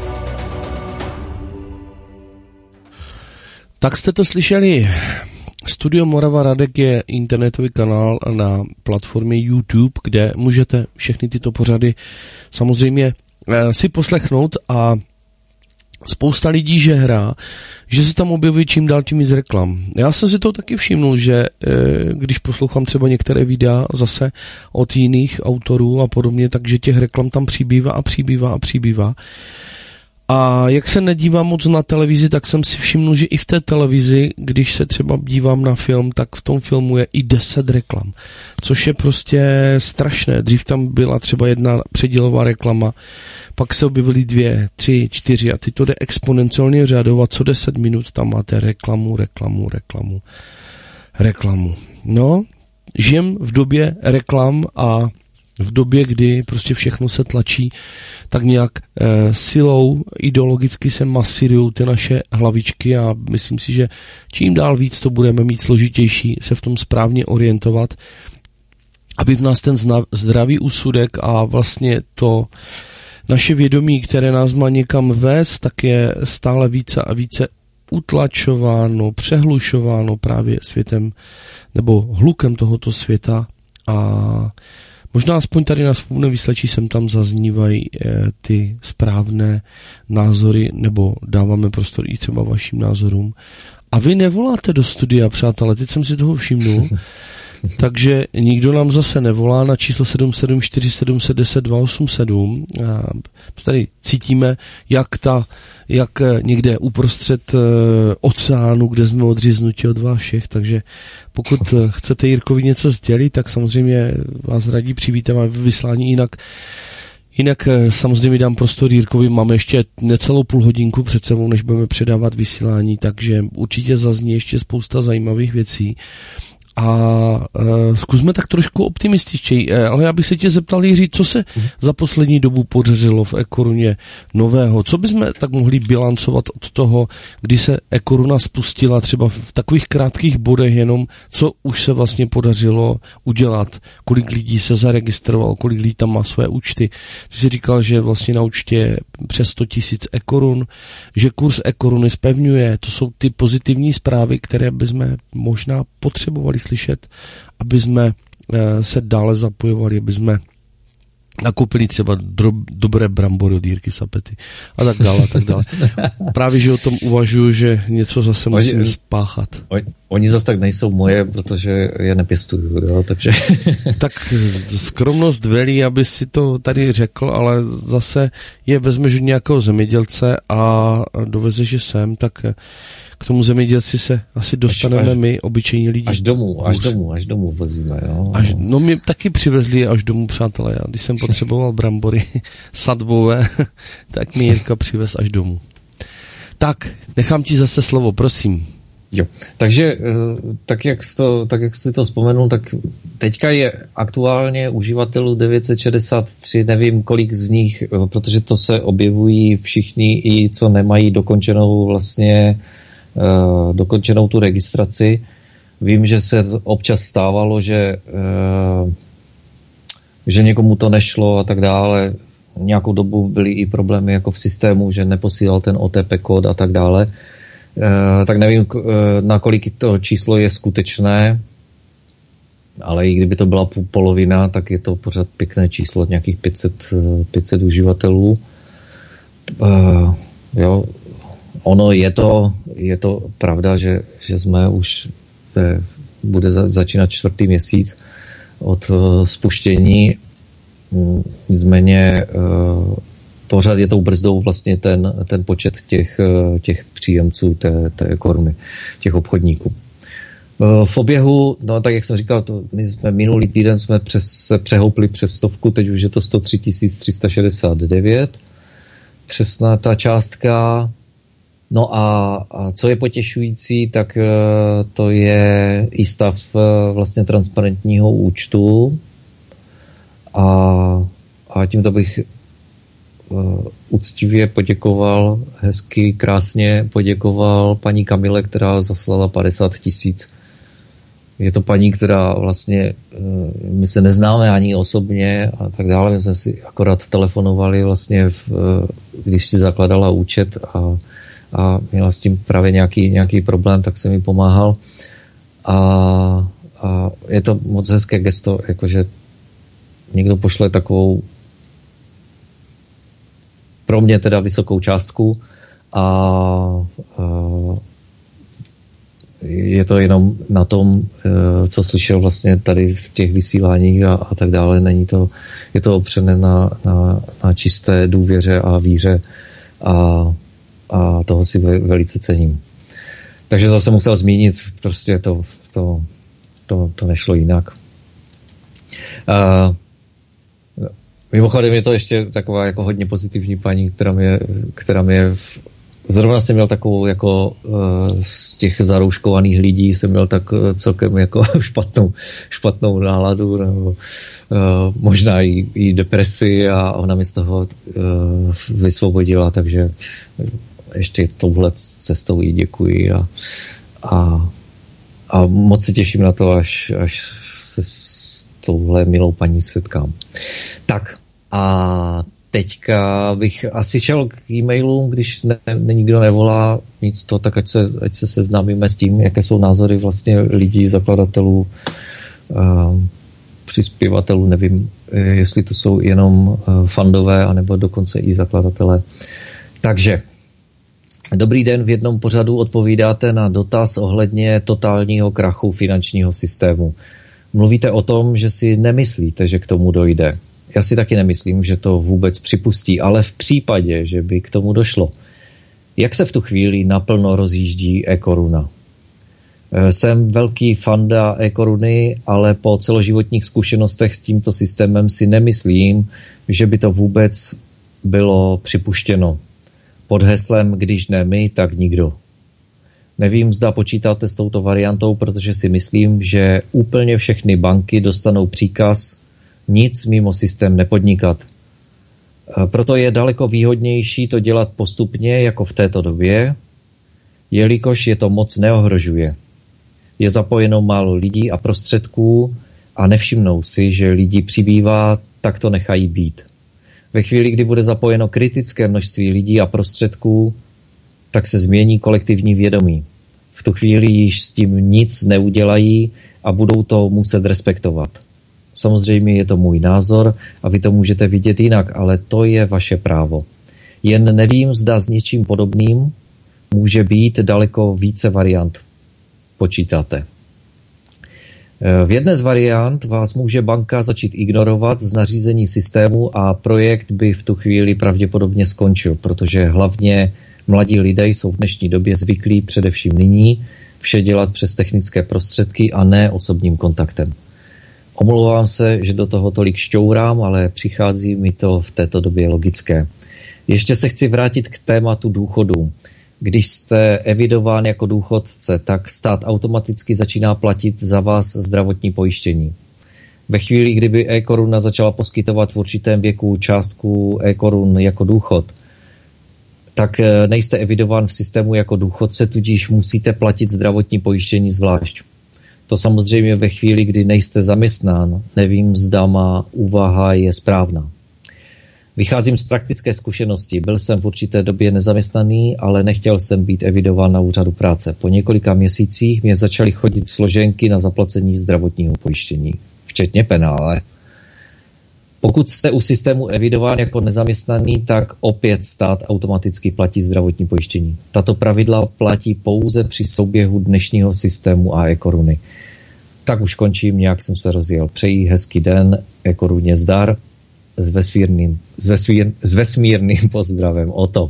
Tak jste to slyšeli. Studio Morava Radek je internetový kanál na platformě YouTube, kde můžete všechny tyto pořady samozřejmě si poslechnout a spousta lidí žehrá, že se tam objeví čím dál tím víc reklam. Já jsem si to taky všimnul, že když poslouchám třeba některé videa zase od jiných autorů a podobně, takže těch reklam tam přibývá a přibývá a přibývá. A jak se nedívám moc na televizi, tak jsem si všimnul, že i v té televizi, když se třeba dívám na film, tak v tom filmu je i 10 reklam, což je prostě strašné. Dřív tam byla třeba jedna předělová reklama, pak se objevily 2, 3, 4 a ty to jde exponenciálně řádovat, co 10 minut tam máte reklamu. No, žijem v době reklam a v době, kdy prostě všechno se tlačí, tak nějak silou ideologicky se masírují ty naše hlavičky a myslím si, že čím dál víc to budeme mít složitější se v tom správně orientovat, aby v nás ten zdravý úsudek a vlastně to naše vědomí, které nás má někam vést, tak je stále více a více utlačováno, přehlušováno právě světem nebo hlukem tohoto světa a možná aspoň tady na Svobodném vysílači sem tam zaznívají ty správné názory nebo dáváme prostor i třeba vašim názorům. A vy nevoláte do studia, přátelé, teď jsem si toho všimnul, takže nikdo nám zase nevolá na číslo 774 Tady cítíme, jak někde uprostřed oceánu, kde jsme odříznuti od vás všech, takže pokud chcete Jirkovi něco sdělit, tak samozřejmě vás radí přivítáme v vyslání, Jinak samozřejmě dám prostor Jirkovi, máme ještě necelou půl hodinku před sebou, než budeme předávat vysílání, takže určitě zazní ještě spousta zajímavých věcí. A zkusme tak trošku optimističtěji, ale já bych se tě zeptal, Jiří, co se za poslední dobu podařilo v e-koruně nového? Co bychom tak mohli bilancovat od toho, kdy se e-koruna spustila třeba v takových krátkých bodech jenom, co už se vlastně podařilo udělat, kolik lidí se zaregistrovalo, kolik lidí tam má své účty. Ty jsi říkal, že vlastně na účtě je přes 100 000 e-korun, že kurz e-koruny zpevňuje, to jsou ty pozitivní zprávy, které bychom možná potřebovali slyšet, aby jsme se dále zapojovali, aby jsme nakoupili třeba dobré brambory od Jirky Sapety a tak dále, a tak dále. Právě, že o tom uvažuji, že něco zase musíme spáchat. Oni zase tak nejsou moje, protože je nepěstuju, jo, takže... Tak skromnost velí, aby si to tady řekl, ale zase je vezmeš od nějakého zemědělce a dovezeš je sem, tak k tomu zemědělci se asi dostaneme my, obyčejní lidi. Až domů vozíme, jo. No my taky přivezli až domů, přátelé. Já, když jsem potřeboval brambory sadbové, tak mi Jirka přivez až domů. Tak, nechám ti zase slovo, prosím. Jo, takže tak jak jsi to vzpomenul, tak teďka je aktuálně uživatelů 963, nevím kolik z nich, protože to se objevují všichni i co nemají dokončenou tu registraci. Vím, že se občas stávalo, že někomu to nešlo a tak dále. Nějakou dobu byly i problémy jako v systému, že neposílal ten OTP kód a tak dále. Tak nevím, nakolik to číslo je skutečné, ale i kdyby to byla polovina, tak je to pořád pěkné číslo, nějakých 500 uživatelů. Jo, ono je to pravda, že jsme už bude začínat 4. měsíc od spuštění, nicméně pořád je tou brzdou vlastně ten počet těch příjemců té koruny, těch obchodníků. V oběhu, no tak jak jsem říkal, my jsme minulý týden jsme se přehoupli přes 100, teď už je to 103 369, přesná ta částka. No a co je potěšující, tak to je i stav vlastně transparentního účtu a tímto bych úctivě poděkoval, hezky, krásně poděkoval paní Kamile, která zaslala 50 000. Je to paní, která vlastně, my se neznáme ani osobně a tak dále, my jsme si akorát telefonovali vlastně, když si zakladala účet a měla s tím právě nějaký problém, tak jsem mi pomáhal a je to moc hezké gesto, jakože někdo pošle takovou pro mě teda vysokou částku a je to jenom na tom, co slyšel vlastně tady v těch vysíláních a tak dále. Není to, je to opřené na čisté důvěře a víře a toho si velice cením. Takže to jsem musel zmínit, prostě to nešlo jinak. Mimochodem je to ještě taková jako hodně pozitivní paní, která mě zrovna jsem měl takovou jako z těch zarouškovaných lidí jsem měl tak celkem jako špatnou náladu nebo možná i depresi a ona mi z toho vysvobodila, takže ještě touhle cestou jí děkuji a moc se těším na to, až se s touhle milou paní setkám. Tak a teďka bych asi šel k e-mailům, když nikdo nevolá nic to, tak ať se seznámíme s tím, jaké jsou názory vlastně lidí, zakladatelů, přispěvatelů, nevím, jestli to jsou jenom fandové, anebo dokonce i zakladatelé. Takže, dobrý den, v jednom pořadu odpovídáte na dotaz ohledně totálního krachu finančního systému. Mluvíte o tom, že si nemyslíte, že k tomu dojde. Já si taky nemyslím, že to vůbec připustí, ale v případě, že by k tomu došlo, jak se v tu chvíli naplno rozjíždí e-koruna? Jsem velký fanda e-koruny, ale po celoživotních zkušenostech s tímto systémem si nemyslím, že by to vůbec bylo připuštěno. Pod heslem, když ne my, tak nikdo. Nevím, zda počítáte s touto variantou, protože si myslím, že úplně všechny banky dostanou příkaz nic mimo systém nepodnikat. Proto je daleko výhodnější to dělat postupně, jako v této době, jelikož je to moc neohrožuje. Je zapojeno málo lidí a prostředků a nevšimnou si, že lidí přibývá, tak to nechají být. Ve chvíli, kdy bude zapojeno kritické množství lidí a prostředků, tak se změní kolektivní vědomí. V tu chvíli již s tím nic neudělají a budou to muset respektovat. Samozřejmě je to můj názor a vy to můžete vidět jinak, ale to je vaše právo. Jen nevím, zda s něčím podobným může být daleko více variant. Počítáte. V jedné z variant vás může banka začít ignorovat z nařízení systému a projekt by v tu chvíli pravděpodobně skončil, protože hlavně mladí lidé jsou v dnešní době zvyklí především nyní vše dělat přes technické prostředky a ne osobním kontaktem. Omlouvám se, že do toho tolik šťourám, ale přichází mi to v této době logické. Ještě se chci vrátit k tématu důchodů. Když jste evidován jako důchodce, tak stát automaticky začíná platit za vás zdravotní pojištění. Ve chvíli, kdyby e-koruna začala poskytovat v určitém věku částku e-korun jako důchod, tak nejste evidován v systému jako důchodce, tudíž musíte platit zdravotní pojištění zvlášť. To samozřejmě ve chvíli, kdy nejste zaměstnán, nevím, zda má úvaha je správná. Vycházím z praktické zkušenosti. Byl jsem v určité době nezaměstnaný, ale nechtěl jsem být evidován na úřadu práce. Po několika měsících mě začaly chodit složenky na zaplacení zdravotního pojištění, včetně penále. Pokud jste u systému evidován jako nezaměstnaný, tak opět stát automaticky platí zdravotní pojištění. Tato pravidla platí pouze při souběhu dnešního systému a e-koruny. Tak už končím, nějak jsem se rozjel. Přeji hezký den, e-koruně zdar, s vesmírným pozdravem. Oto.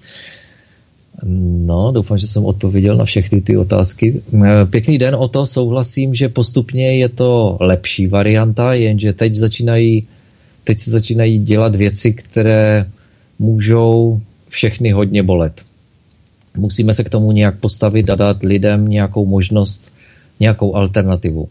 No, doufám, že jsem odpověděl na všechny ty otázky. Pěkný den, Oto, souhlasím, že postupně je to lepší varianta, jenže teď se začínají dělat věci, které můžou všechny hodně bolet. Musíme se k tomu nějak postavit a dát lidem nějakou možnost, nějakou alternativu.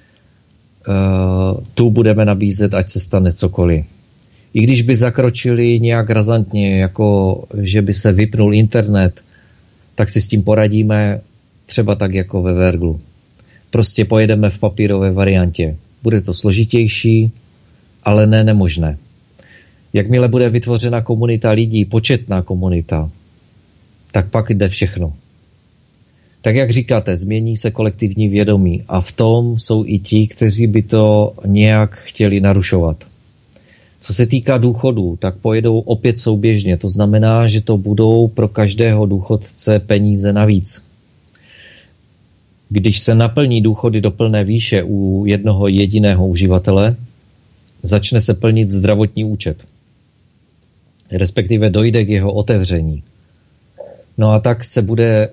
Tu budeme nabízet, ať se stane cokoliv. I když by zakročili nějak razantně, jako že by se vypnul internet, tak si s tím poradíme třeba tak jako ve Verglu. Prostě pojedeme v papírové variantě. Bude to složitější, ale ne nemožné. Jakmile bude vytvořena komunita lidí, početná komunita, tak pak jde všechno. Tak jak říkáte, změní se kolektivní vědomí a v tom jsou i ti, kteří by to nějak chtěli narušovat. Co se týká důchodů, tak pojedou opět souběžně. To znamená, že to budou pro každého důchodce peníze navíc. Když se naplní důchody do plné výše u jednoho jediného uživatele, začne se plnit zdravotní účet. Respektive dojde k jeho otevření. No a tak se bude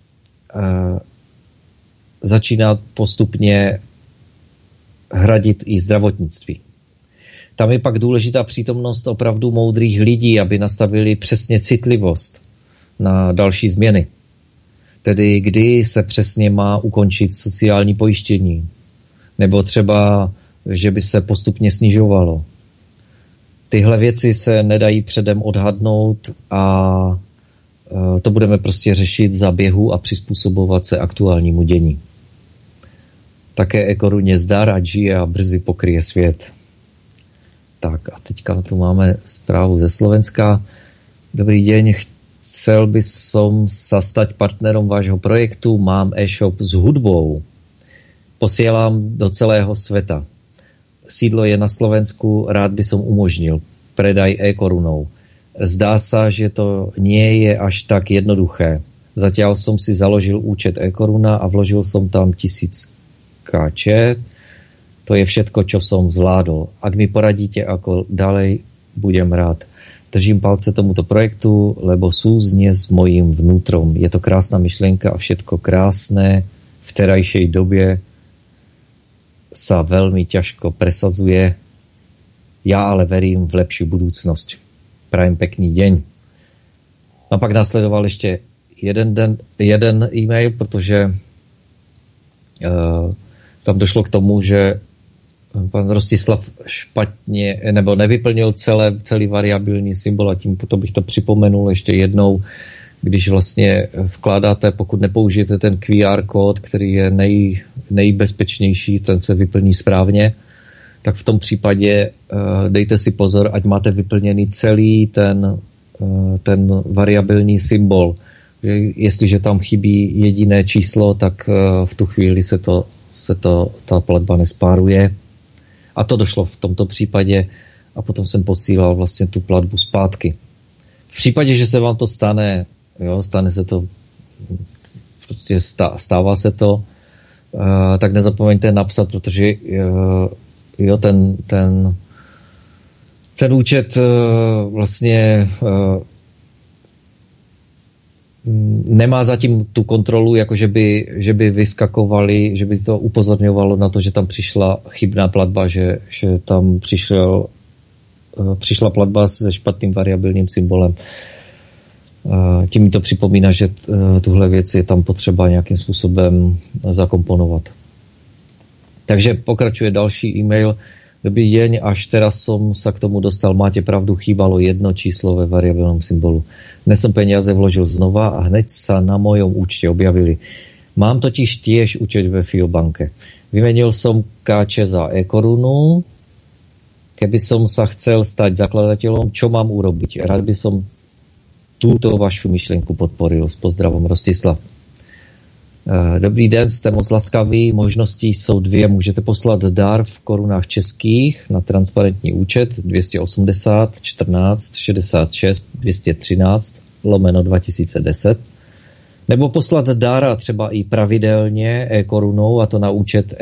začínat postupně hradit i zdravotnictví. Tam je pak důležitá přítomnost opravdu moudrých lidí, aby nastavili přesně citlivost na další změny. Tedy kdy se přesně má ukončit sociální pojištění. Nebo třeba, že by se postupně snižovalo. Tyhle věci se nedají předem odhadnout a to budeme prostě řešit za běhu a přizpůsobovat se aktuálnímu dění. Také e-koruně zdar, ať žije a brzy pokryje svět. Tak a teďka tu máme zprávu ze Slovenska. Dobrý deň, chcel by som sa stať partnerom vášho projektu, mám e-shop s hudbou. Posielam do celého sveta. Sídlo je na Slovensku, rád by som umožnil predaj e-korunou. Zdá sa, že to nie je až tak jednoduché. Zatiaľ som si založil účet e-koruna a vložil som tam 1000 kč. To je všetko, čo som zvládol. Ak mi poradíte, ako ďalej, budem rád. Držím palce tomuto projektu, lebo súznie s mojím vnútrom. Je to krásna myšlienka a všetko krásne v terajšej době sa veľmi ťažko presadzuje. Ja ale verím v lepšiu budúcnosť. Prajem pekný deň. A pak následoval ešte jeden e-mail, protože tam došlo k tomu, že pan Rostislav špatně, nebo nevyplnil celý variabilní symbol a tím potom bych to připomenul ještě jednou, když vlastně vkládáte, pokud nepoužijete ten QR kód, který je nejbezpečnější, ten se vyplní správně, tak v tom případě dejte si pozor, ať máte vyplněný celý ten variabilní symbol. Jestliže tam chybí jediné číslo, tak v tu chvíli se ta platba nespáruje. A to došlo v tomto případě a potom jsem posílal vlastně tu platbu zpátky. V případě, že se vám to stane, stane se to, prostě stává se to, tak nezapomeňte napsat, protože ten účet vlastně nemá zatím tu kontrolu, jako že by vyskakovali, že by to upozorňovalo na to, že tam přišla chybná platba, že tam přišla platba se špatným variabilním symbolem. Tím mi to připomíná, že tuhle věc je tam potřeba nějakým způsobem zakomponovat. Takže pokračuje další e-mail. Dobrý deň, až teraz som sa k tomu dostal. Máte pravdu, chýbalo jedno číslo ve variabilnom symbolu. Dnes som peniaze vložil znova a hneď sa na mojom účte objavili. Mám totiž tiež účet ve Fiobanke. Vymenil som KČ za e-korunu. Keby som sa chcel stať zakladateľom, čo mám urobiť? Rád by som túto vašu myšlenku podporil. S pozdravom, Rostislav. Dobrý den, jste moc laskaví, možností jsou dvě, můžete poslat dar v korunách českých na transparentní účet 280 14 66 213 /2010, nebo poslat dar třeba i pravidelně e-korunou, a to na účet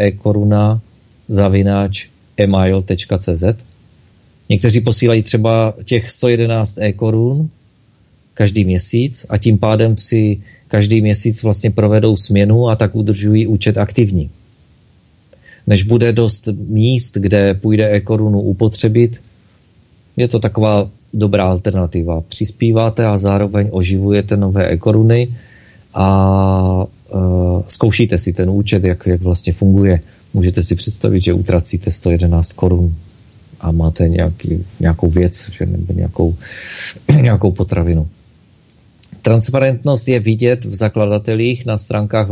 e-koruna@email.cz. Někteří posílají třeba těch 111 e-korun každý měsíc a tím pádem si každý měsíc vlastně provedou směnu a tak udržují účet aktivní. Než bude dost míst, kde půjde e-korunu upotřebit, je to taková dobrá alternativa. Přispíváte a zároveň oživujete nové e-koruny a zkoušíte si ten účet, jak vlastně funguje. Můžete si představit, že utracíte 111 korun a máte nějakou věc, nebo nějakou potravinu. Transparentnost je vidět v zakladatelích na stránkách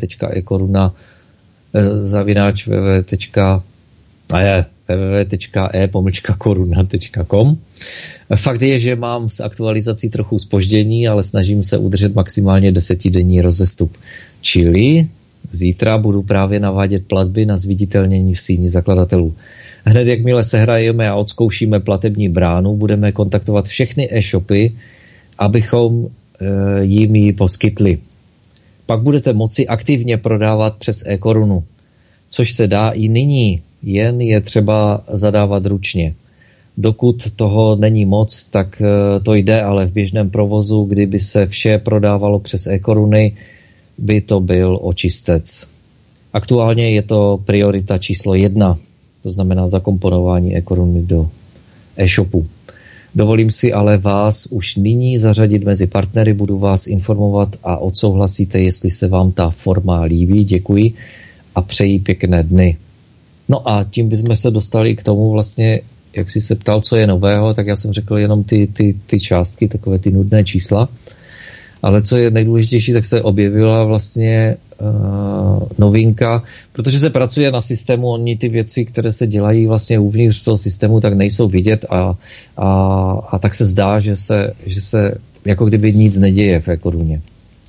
www.e-koruna.com. Fakt je, že mám s aktualizací trochu zpoždění, ale snažím se udržet maximálně 10denní rozestup. Čili zítra budu právě navádět platby na zviditelnění v síni zakladatelů. Hned jakmile sehrajeme a odzkoušíme platební bránu, budeme kontaktovat všechny e-shopy, abychom jim ji poskytli. Pak budete moci aktivně prodávat přes e-korunu, což se dá i nyní, jen je třeba zadávat ručně. Dokud toho není moc, tak to jde, ale v běžném provozu, kdyby se vše prodávalo přes e-koruny, by to byl očistec. Aktuálně je to priorita číslo 1, to znamená zakomponování e-koruny do e-shopu. Dovolím si ale vás už nyní zařadit mezi partnery, budu vás informovat a odsouhlasíte, jestli se vám ta forma líbí. Děkuji a přeji pěkné dny. No a tím bychom se dostali k tomu vlastně, jak jsi se ptal, co je nového, tak já jsem řekl jenom ty částky, takové ty nudné čísla. Ale co je nejdůležitější, tak se objevila vlastně novinka, protože se pracuje na systému, oni ty věci, které se dělají vlastně uvnitř toho systému, tak nejsou vidět a tak se zdá, že se jako kdyby nic neděje v e-koruně.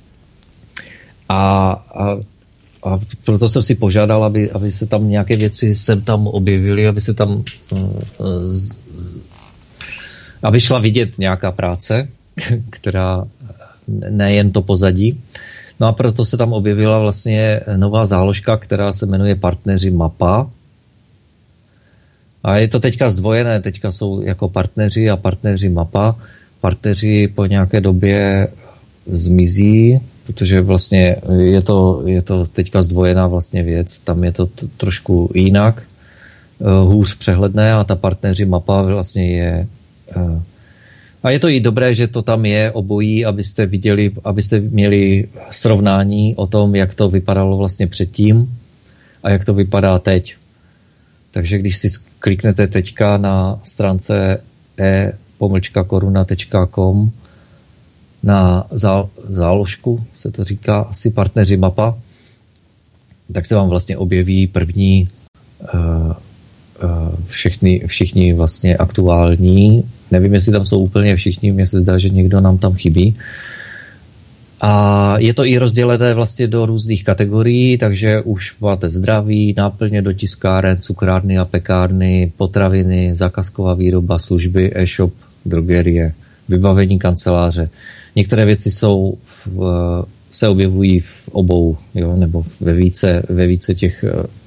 A proto jsem si požádal, aby se tam nějaké věci sem tam objevily, aby se tam aby šla vidět nějaká práce, která nejen to pozadí. No a proto se tam objevila vlastně nová záložka, která se jmenuje Partneři Mapa. A je to teďka zdvojené, teďka jsou jako partneři a Partneři Mapa. Partneři po nějaké době zmizí, protože vlastně je to teďka zdvojená vlastně věc, tam je to trošku jinak, hůř přehledné a ta Partneři Mapa vlastně je... A je to i dobré, že to tam je obojí, abyste viděli, abyste měli srovnání o tom, jak to vypadalo vlastně předtím a jak to vypadá teď. Takže když si kliknete teďka na stránce e-koruna.com na záložku, se to říká asi Partneři Mapa, tak se vám vlastně objeví první všichni vlastně aktuální. Nevím, jestli tam jsou úplně všichni, mně se zdá, že někdo nám tam chybí. A je to i rozdělené vlastně do různých kategorií, takže už máte zdraví, náplně do tiskáren, cukrárny a pekárny, potraviny, zakázková výroba, služby, e-shop, drogerie, vybavení kanceláře. Některé věci se objevují v obou, jo, nebo ve více těch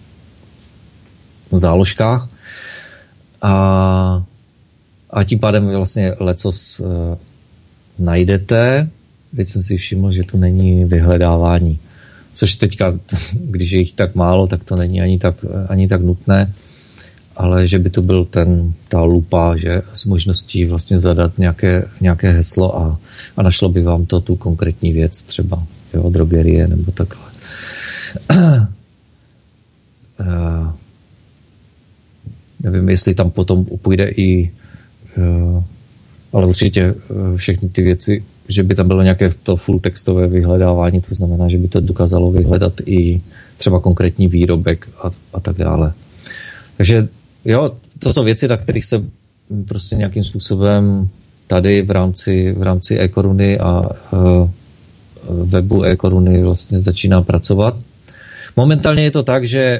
záložkách. A tím pádem vlastně lecos najdete. Teď jsem si všiml, že tu není vyhledávání. Což teďka, když je jich tak málo, tak to není ani tak nutné. Ale že by to byl ta lupa, že s možností vlastně zadat nějaké heslo a našlo by vám to tu konkrétní věc, třeba jo, drogerie nebo takhle. Nevím, jestli tam potom půjde i ale určitě všechny ty věci, že by tam bylo nějaké to full textové vyhledávání, to znamená, že by to dokázalo vyhledat i třeba konkrétní výrobek a tak dále. Takže jo, to jsou věci, na kterých se prostě nějakým způsobem tady v rámci e-koruny a webu e-koruny vlastně začíná pracovat. Momentálně je to tak, že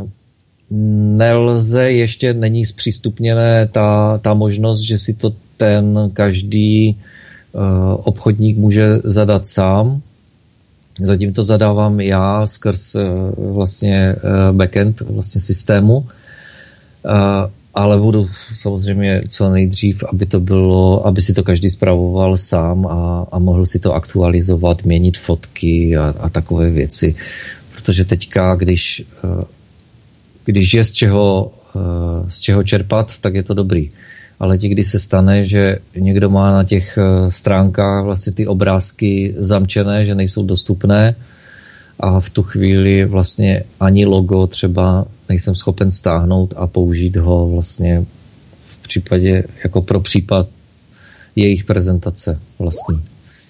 není zpřístupněné ta možnost, že si to ten každý obchodník může zadat sám. Zatím to zadávám já skrz vlastně backend vlastně systému, ale budu samozřejmě co nejdřív, aby si to každý spravoval sám a mohl si to aktualizovat, měnit fotky a takové věci. Protože teďka, když je z čeho čerpat, tak je to dobrý. Ale někdy se stane, že někdo má na těch stránkách vlastně ty obrázky zamčené, že nejsou dostupné a v tu chvíli vlastně ani logo třeba nejsem schopen stáhnout a použít ho vlastně v případě, jako pro případ jejich prezentace vlastní.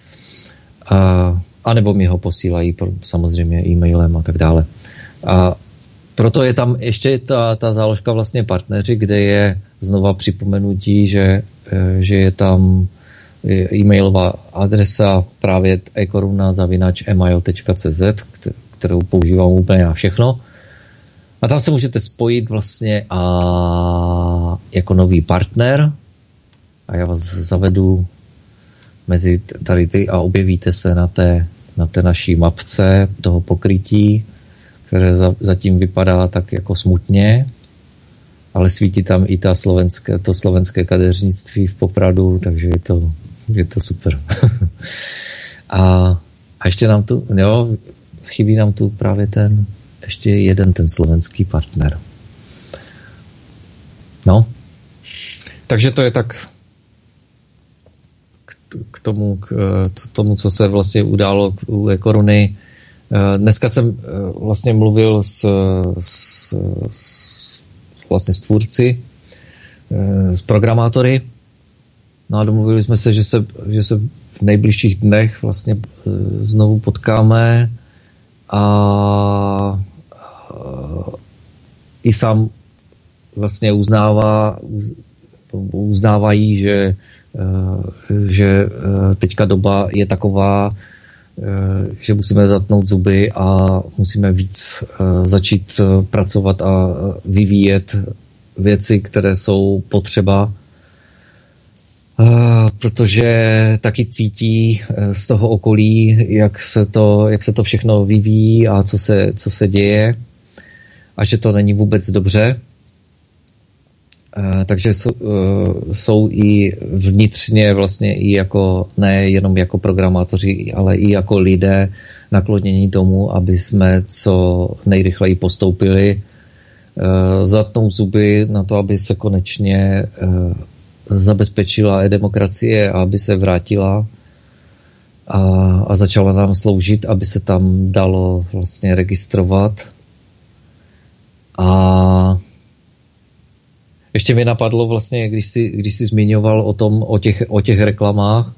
A nebo mi ho posílají samozřejmě e-mailem a tak dále. A proto je tam ještě ta záložka vlastně partneři, kde je znova připomenutí, že je tam e-mailová adresa právě ekoruna@email.cz, kterou používám úplně na všechno. A tam se můžete spojit vlastně jako nový partner a já vás zavedu mezi tady ty a objevíte se na té naší mapce toho pokrytí, které zatím vypadá tak jako smutně, ale svítí tam i to slovenské kadeřnictví v Popradu, takže je to super. a ještě nám tu, jo, chybí nám tu právě ještě jeden ten slovenský partner. No, takže to je tak k tomu, co se vlastně událo u e-koruny. Dneska jsem vlastně mluvil vlastně s tvůrci, s programátory. No a domluvili jsme se, že se v nejbližších dnech vlastně znovu potkáme a i sám vlastně uznávají, že teďka doba je taková, že musíme zatnout zuby a musíme víc začít pracovat a vyvíjet věci, které jsou potřeba, protože taky cítí z toho okolí, jak se to všechno vyvíjí a co se děje a že to není vůbec dobře. Takže jsou i vnitřně vlastně i jako, ne jenom jako programátoři, ale i jako lidé naklonění tomu, aby jsme co nejrychleji postoupili, zatnou zuby na to, aby se konečně zabezpečila demokracie a aby se vrátila a začala nám sloužit, aby se tam dalo vlastně registrovat. A ještě mi napadlo vlastně, když jsi zmiňoval o těch reklamách,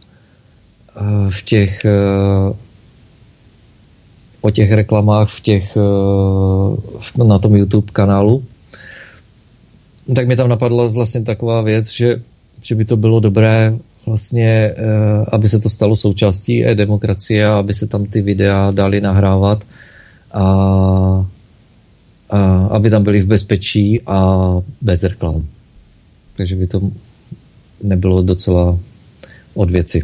na tom YouTube kanálu, tak mi tam napadla vlastně taková věc, že by to bylo dobré vlastně, aby se to stalo součástí demokracie a aby se tam ty videa dali nahrávat a aby tam byli v bezpečí a bez reklam. Takže by to nebylo docela od věci.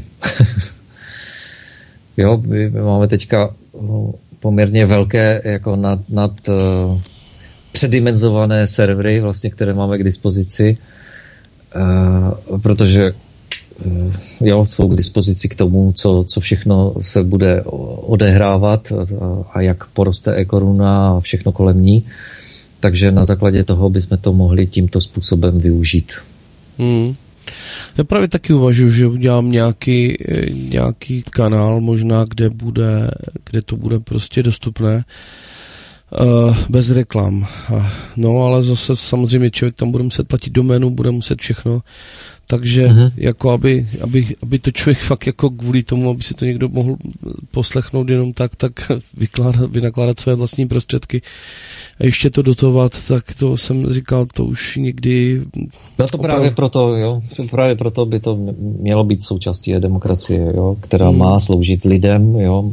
Jo, my máme teďka poměrně velké, jako nad předimenzované servery, vlastně, které máme k dispozici, protože jsou k dispozici k tomu, co všechno se bude odehrávat a jak poroste e-koruna a všechno kolem ní. Takže na základě toho bychom to mohli tímto způsobem využít. Já právě taky uvažuji, že udělám nějaký kanál možná, kde to bude prostě dostupné bez reklam. No ale zase samozřejmě člověk tam bude muset platit doménu, bude muset všechno. Takže jako aby to člověk fakt jako kvůli tomu, aby si to někdo mohl poslechnout jenom tak vynakládat své vlastní prostředky a ještě to dotovat, tak to jsem říkal, to už nikdy... No to právě proto, jo. Právě proto by to mělo být součástí demokracie, jo, která má sloužit lidem, jo.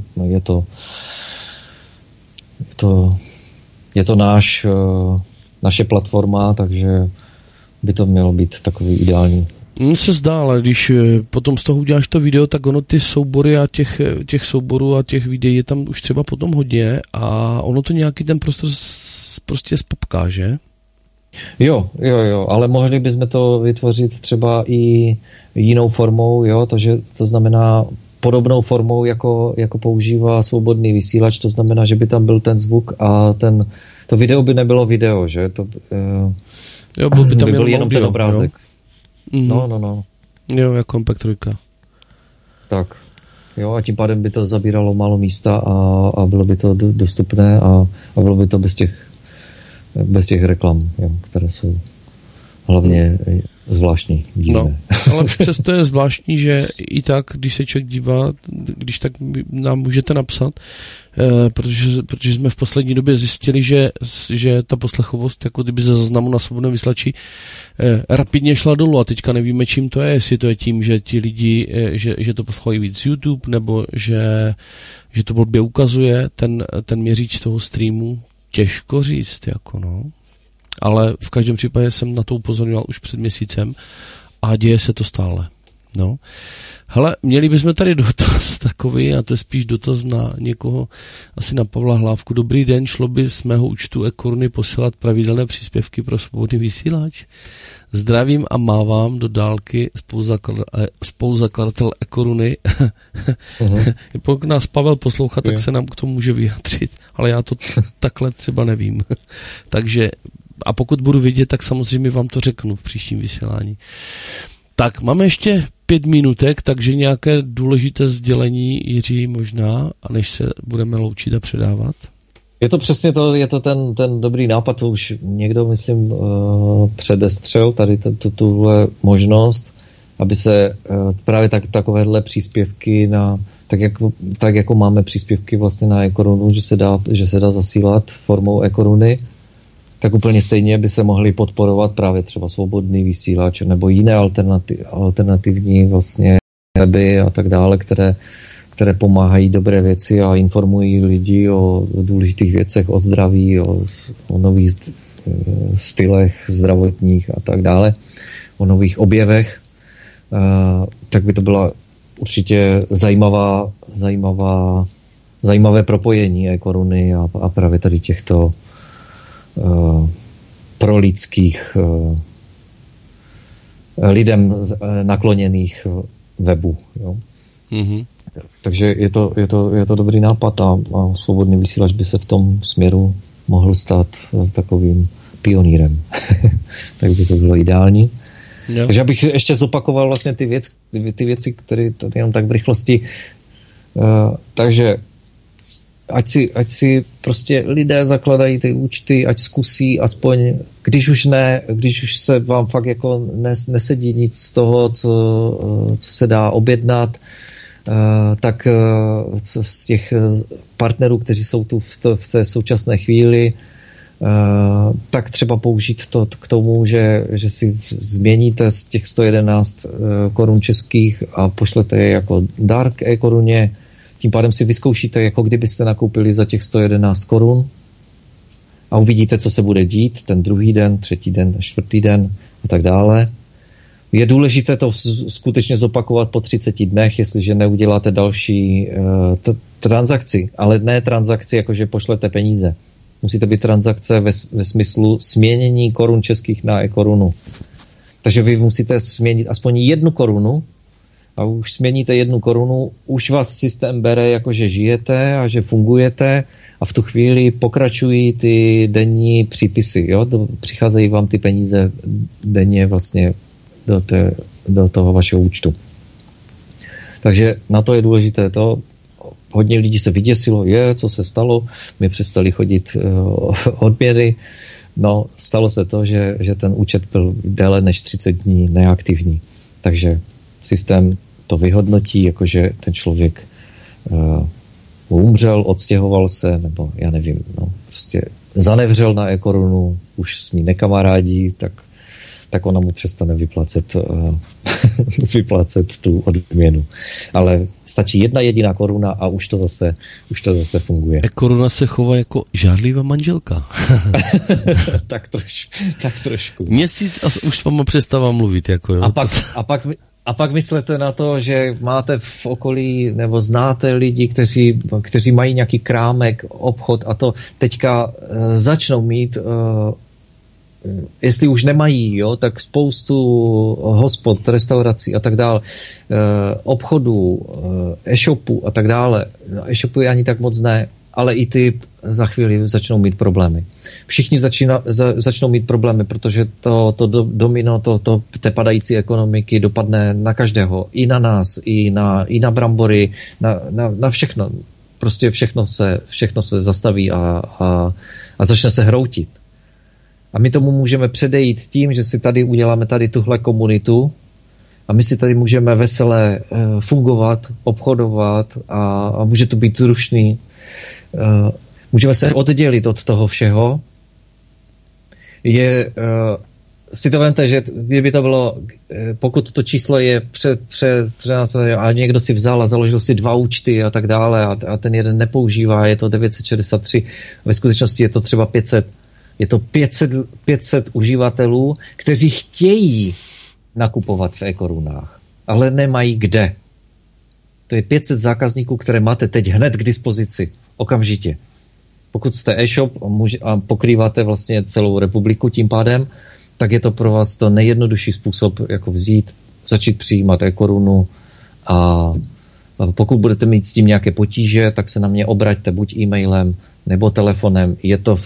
Je to naše platforma, takže by to mělo být takový ideální. Se zdá, ale když potom z toho uděláš to video, tak ono ty soubory a těch souborů a těch videí je tam už třeba potom hodně a ono to nějaký ten prostor prostě spopká, že? Jo, ale mohli bychom to vytvořit třeba i jinou formou, jo, to znamená podobnou formou, jako používá svobodný vysílač, to znamená, že by tam byl ten zvuk a to video by nebylo video, že? Jo, by tam byl jenom ten obrázek. Jo? No. Jo, jako MP3. Tak. Jo, a tím pádem by to zabíralo málo místa a bylo by to dostupné a bylo by to bez těch reklam, jo, které jsou hlavně zvláštní. No, ale přesto je zvláštní, že i tak, když se člověk dívá, když tak nám můžete napsat, protože jsme v poslední době zjistili, že ta poslechovost, jako kdyby ze záznamu na svobodném vysílači, rapidně šla dolů a teďka nevíme, čím to je, jestli to je tím, že ti lidi, že to poslouchají víc z YouTube, nebo že to blbě ukazuje ten měříč toho streamu. Těžko říct, jako no. Ale v každém případě jsem na to upozorňoval už před měsícem a děje se to stále. No. Hele, měli bychom tady dotaz takový, a to je spíš dotaz na někoho, asi na Pavla Hlávku. Dobrý den, šlo by z mého účtu e-koruny posílat pravidelné příspěvky pro svobodný vysílač? Zdravím a mávám do dálky spoluzakladatel e-koruny. Pokud nás Pavel poslouchá, tak se nám k tomu může vyjádřit, ale já to takhle třeba nevím. Takže, a pokud budu vidět, tak samozřejmě vám to řeknu v příštím vysílání. Tak, máme ještě 5 minutek, takže nějaké důležité sdělení, Jiří, možná, a než se budeme loučit a předávat? Je to přesně to, je to ten dobrý nápad, to už někdo, myslím, předestřel tady tuhle možnost, aby se právě takovéhle příspěvky tak jako máme příspěvky vlastně na e-korunu, že se dá zasílat formou e-koruny, tak úplně stejně by se mohly podporovat právě třeba svobodný vysílač nebo jiné alternativní vlastně weby a tak dále, které pomáhají dobré věci a informují lidi o důležitých věcech, o zdraví, o nových stylech zdravotních a tak dále, o nových objevech, tak by to byla určitě zajímavé propojení e-koruny a právě tady těchto prolidských lidem nakloněných webů. Jo. Mm-hmm. Takže je to dobrý nápad a svobodný vysílač by se v tom směru mohl stát takovým pionýrem. Tak by to bylo ideální. Jo. Takže abych ještě zopakoval vlastně ty věci, které tady jenom tak v rychlosti. Takže ať si prostě lidé zakladají ty účty, ať zkusí aspoň, když už se vám fakt jako nesedí nic z toho, co se dá objednat, tak z těch partnerů, kteří jsou tu v té současné chvíli, tak třeba použít to k tomu, že si změníte z těch 111 korun českých a pošlete je jako dar k e-koruně. Tím pádem si vyzkoušíte, jako kdybyste nakoupili za těch 111 korun a uvidíte, co se bude dít ten druhý den, třetí den, čtvrtý den a tak dále. Je důležité to skutečně zopakovat po 30 dnech, jestliže neuděláte další transakci, ale ne transakci, jakože pošlete peníze. Musí to být transakce ve smyslu směnění korun českých na e-korunu. Takže vy musíte směnit aspoň 1 korunu a už směníte 1 korunu, už vás systém bere, jakože žijete a že fungujete a v tu chvíli pokračují ty denní přípisy. Jo? Přicházejí vám ty peníze denně vlastně do toho vašeho účtu. Takže na to je důležité to. Hodně lidí se vyděsilo, co se stalo, mi přestali chodit odměny. No, stalo se to, že ten účet byl déle než 30 dní neaktivní. Takže systém to vyhodnotí, jakože ten člověk umřel, odstěhoval se, nebo já nevím, prostě zanevřel na e-korunu, už s ní nekamarádí, tak ona mu přestane vyplácet tu odměnu. Ale stačí 1 jediná koruna a už to zase funguje. E-koruna se chová jako žádlivá manželka. tak trošku. Měsíc a už vám přestává mluvit. Jako, jo. A pak myslete na to, že máte v okolí nebo znáte lidi, kteří mají nějaký krámek, obchod a to teďka začnou mít jestli už nemají, tak spoustu hospod, restaurací a tak dále, obchodů, e-shopů a tak dále. E-shopů je ani tak moc ne, ale i ty za chvíli začnou mít problémy. Všichni začnou mít problémy, protože to domino, té padající ekonomiky dopadne na každého, i na nás, i na brambory, na všechno. Prostě všechno se zastaví a začne se hroutit. A my tomu můžeme předejít tím, že si tady uděláme tuhle komunitu a my si tady můžeme vesele fungovat, obchodovat a může to být rušný. Můžeme se oddělit od toho všeho. Si to vemte, že kdyby to bylo, pokud to číslo je a někdo si vzal a založil si 2 účty a tak dále a ten jeden nepoužívá, je to 963, ve skutečnosti je to třeba 500. Je to 500 uživatelů, kteří chtějí nakupovat v e-korunách, ale nemají kde. To je 500 zákazníků, které máte teď hned k dispozici, okamžitě. Pokud jste e-shop a pokrýváte vlastně celou republiku tím pádem, tak je to pro vás to nejjednodušší způsob, jako vzít, začít přijímat e-korunu a pokud budete mít s tím nějaké potíže, tak se na mě obraťte buď e-mailem nebo telefonem. Je to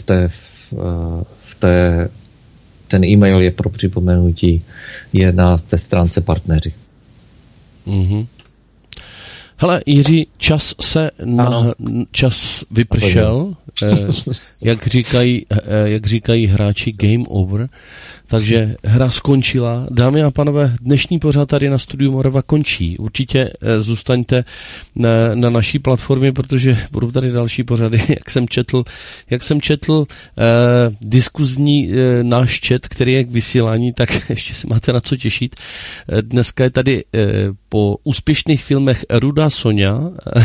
ten e-mail je pro připomenutí, je na té stránce partneři. Mm-hmm. Hele, Jiří, čas vypršel. jak říkají hráči game over. Takže hra skončila. Dámy a pánové, dnešní pořad tady na Studiu Morava končí. Určitě zůstaňte na naší platformě, protože budou tady další pořady. Jak jsem četl diskuzní náš chat, který je k vysílání, tak ještě si máte na co těšit. Dneska je tady po úspěšných filmech Rudá Sonja,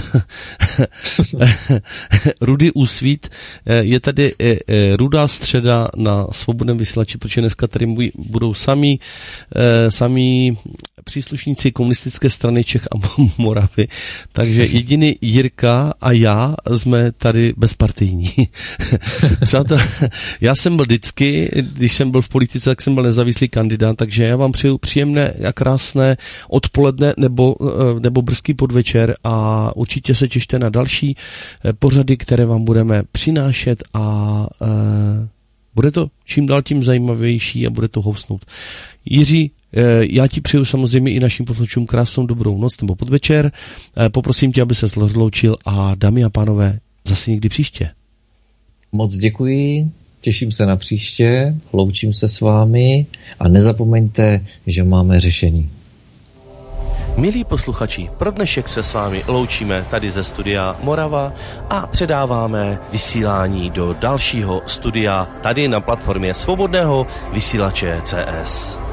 Rudy Úsvít, je tady Rudá středa na Svobodném vysílači, protože dneska tady budou sami příslušníci komunistické strany Čech a Moravy, takže jediný Jirka a já jsme tady bezpartijní. Přátelé, já jsem byl vždycky, když jsem byl v politice, tak jsem byl nezávislý kandidát, takže já vám přeju příjemné a krásné odpoledne nebo brzký podvečer a určitě se těšte na další pořady, které vám budeme přinášet a bude to čím dál tím zajímavější a bude to housnout. Jiří, já ti přeju samozřejmě i našim posluchačům krásnou dobrou noc nebo podvečer. Poprosím tě, aby se rozloučil a dámy a pánové, zase někdy příště. Moc děkuji, těším se na příště, loučím se s vámi a nezapomeňte, že máme řešení. Milí posluchači, pro dnešek se s vámi loučíme tady ze Studia Morava a předáváme vysílání do dalšího studia tady na platformě Svobodného vysílače CS.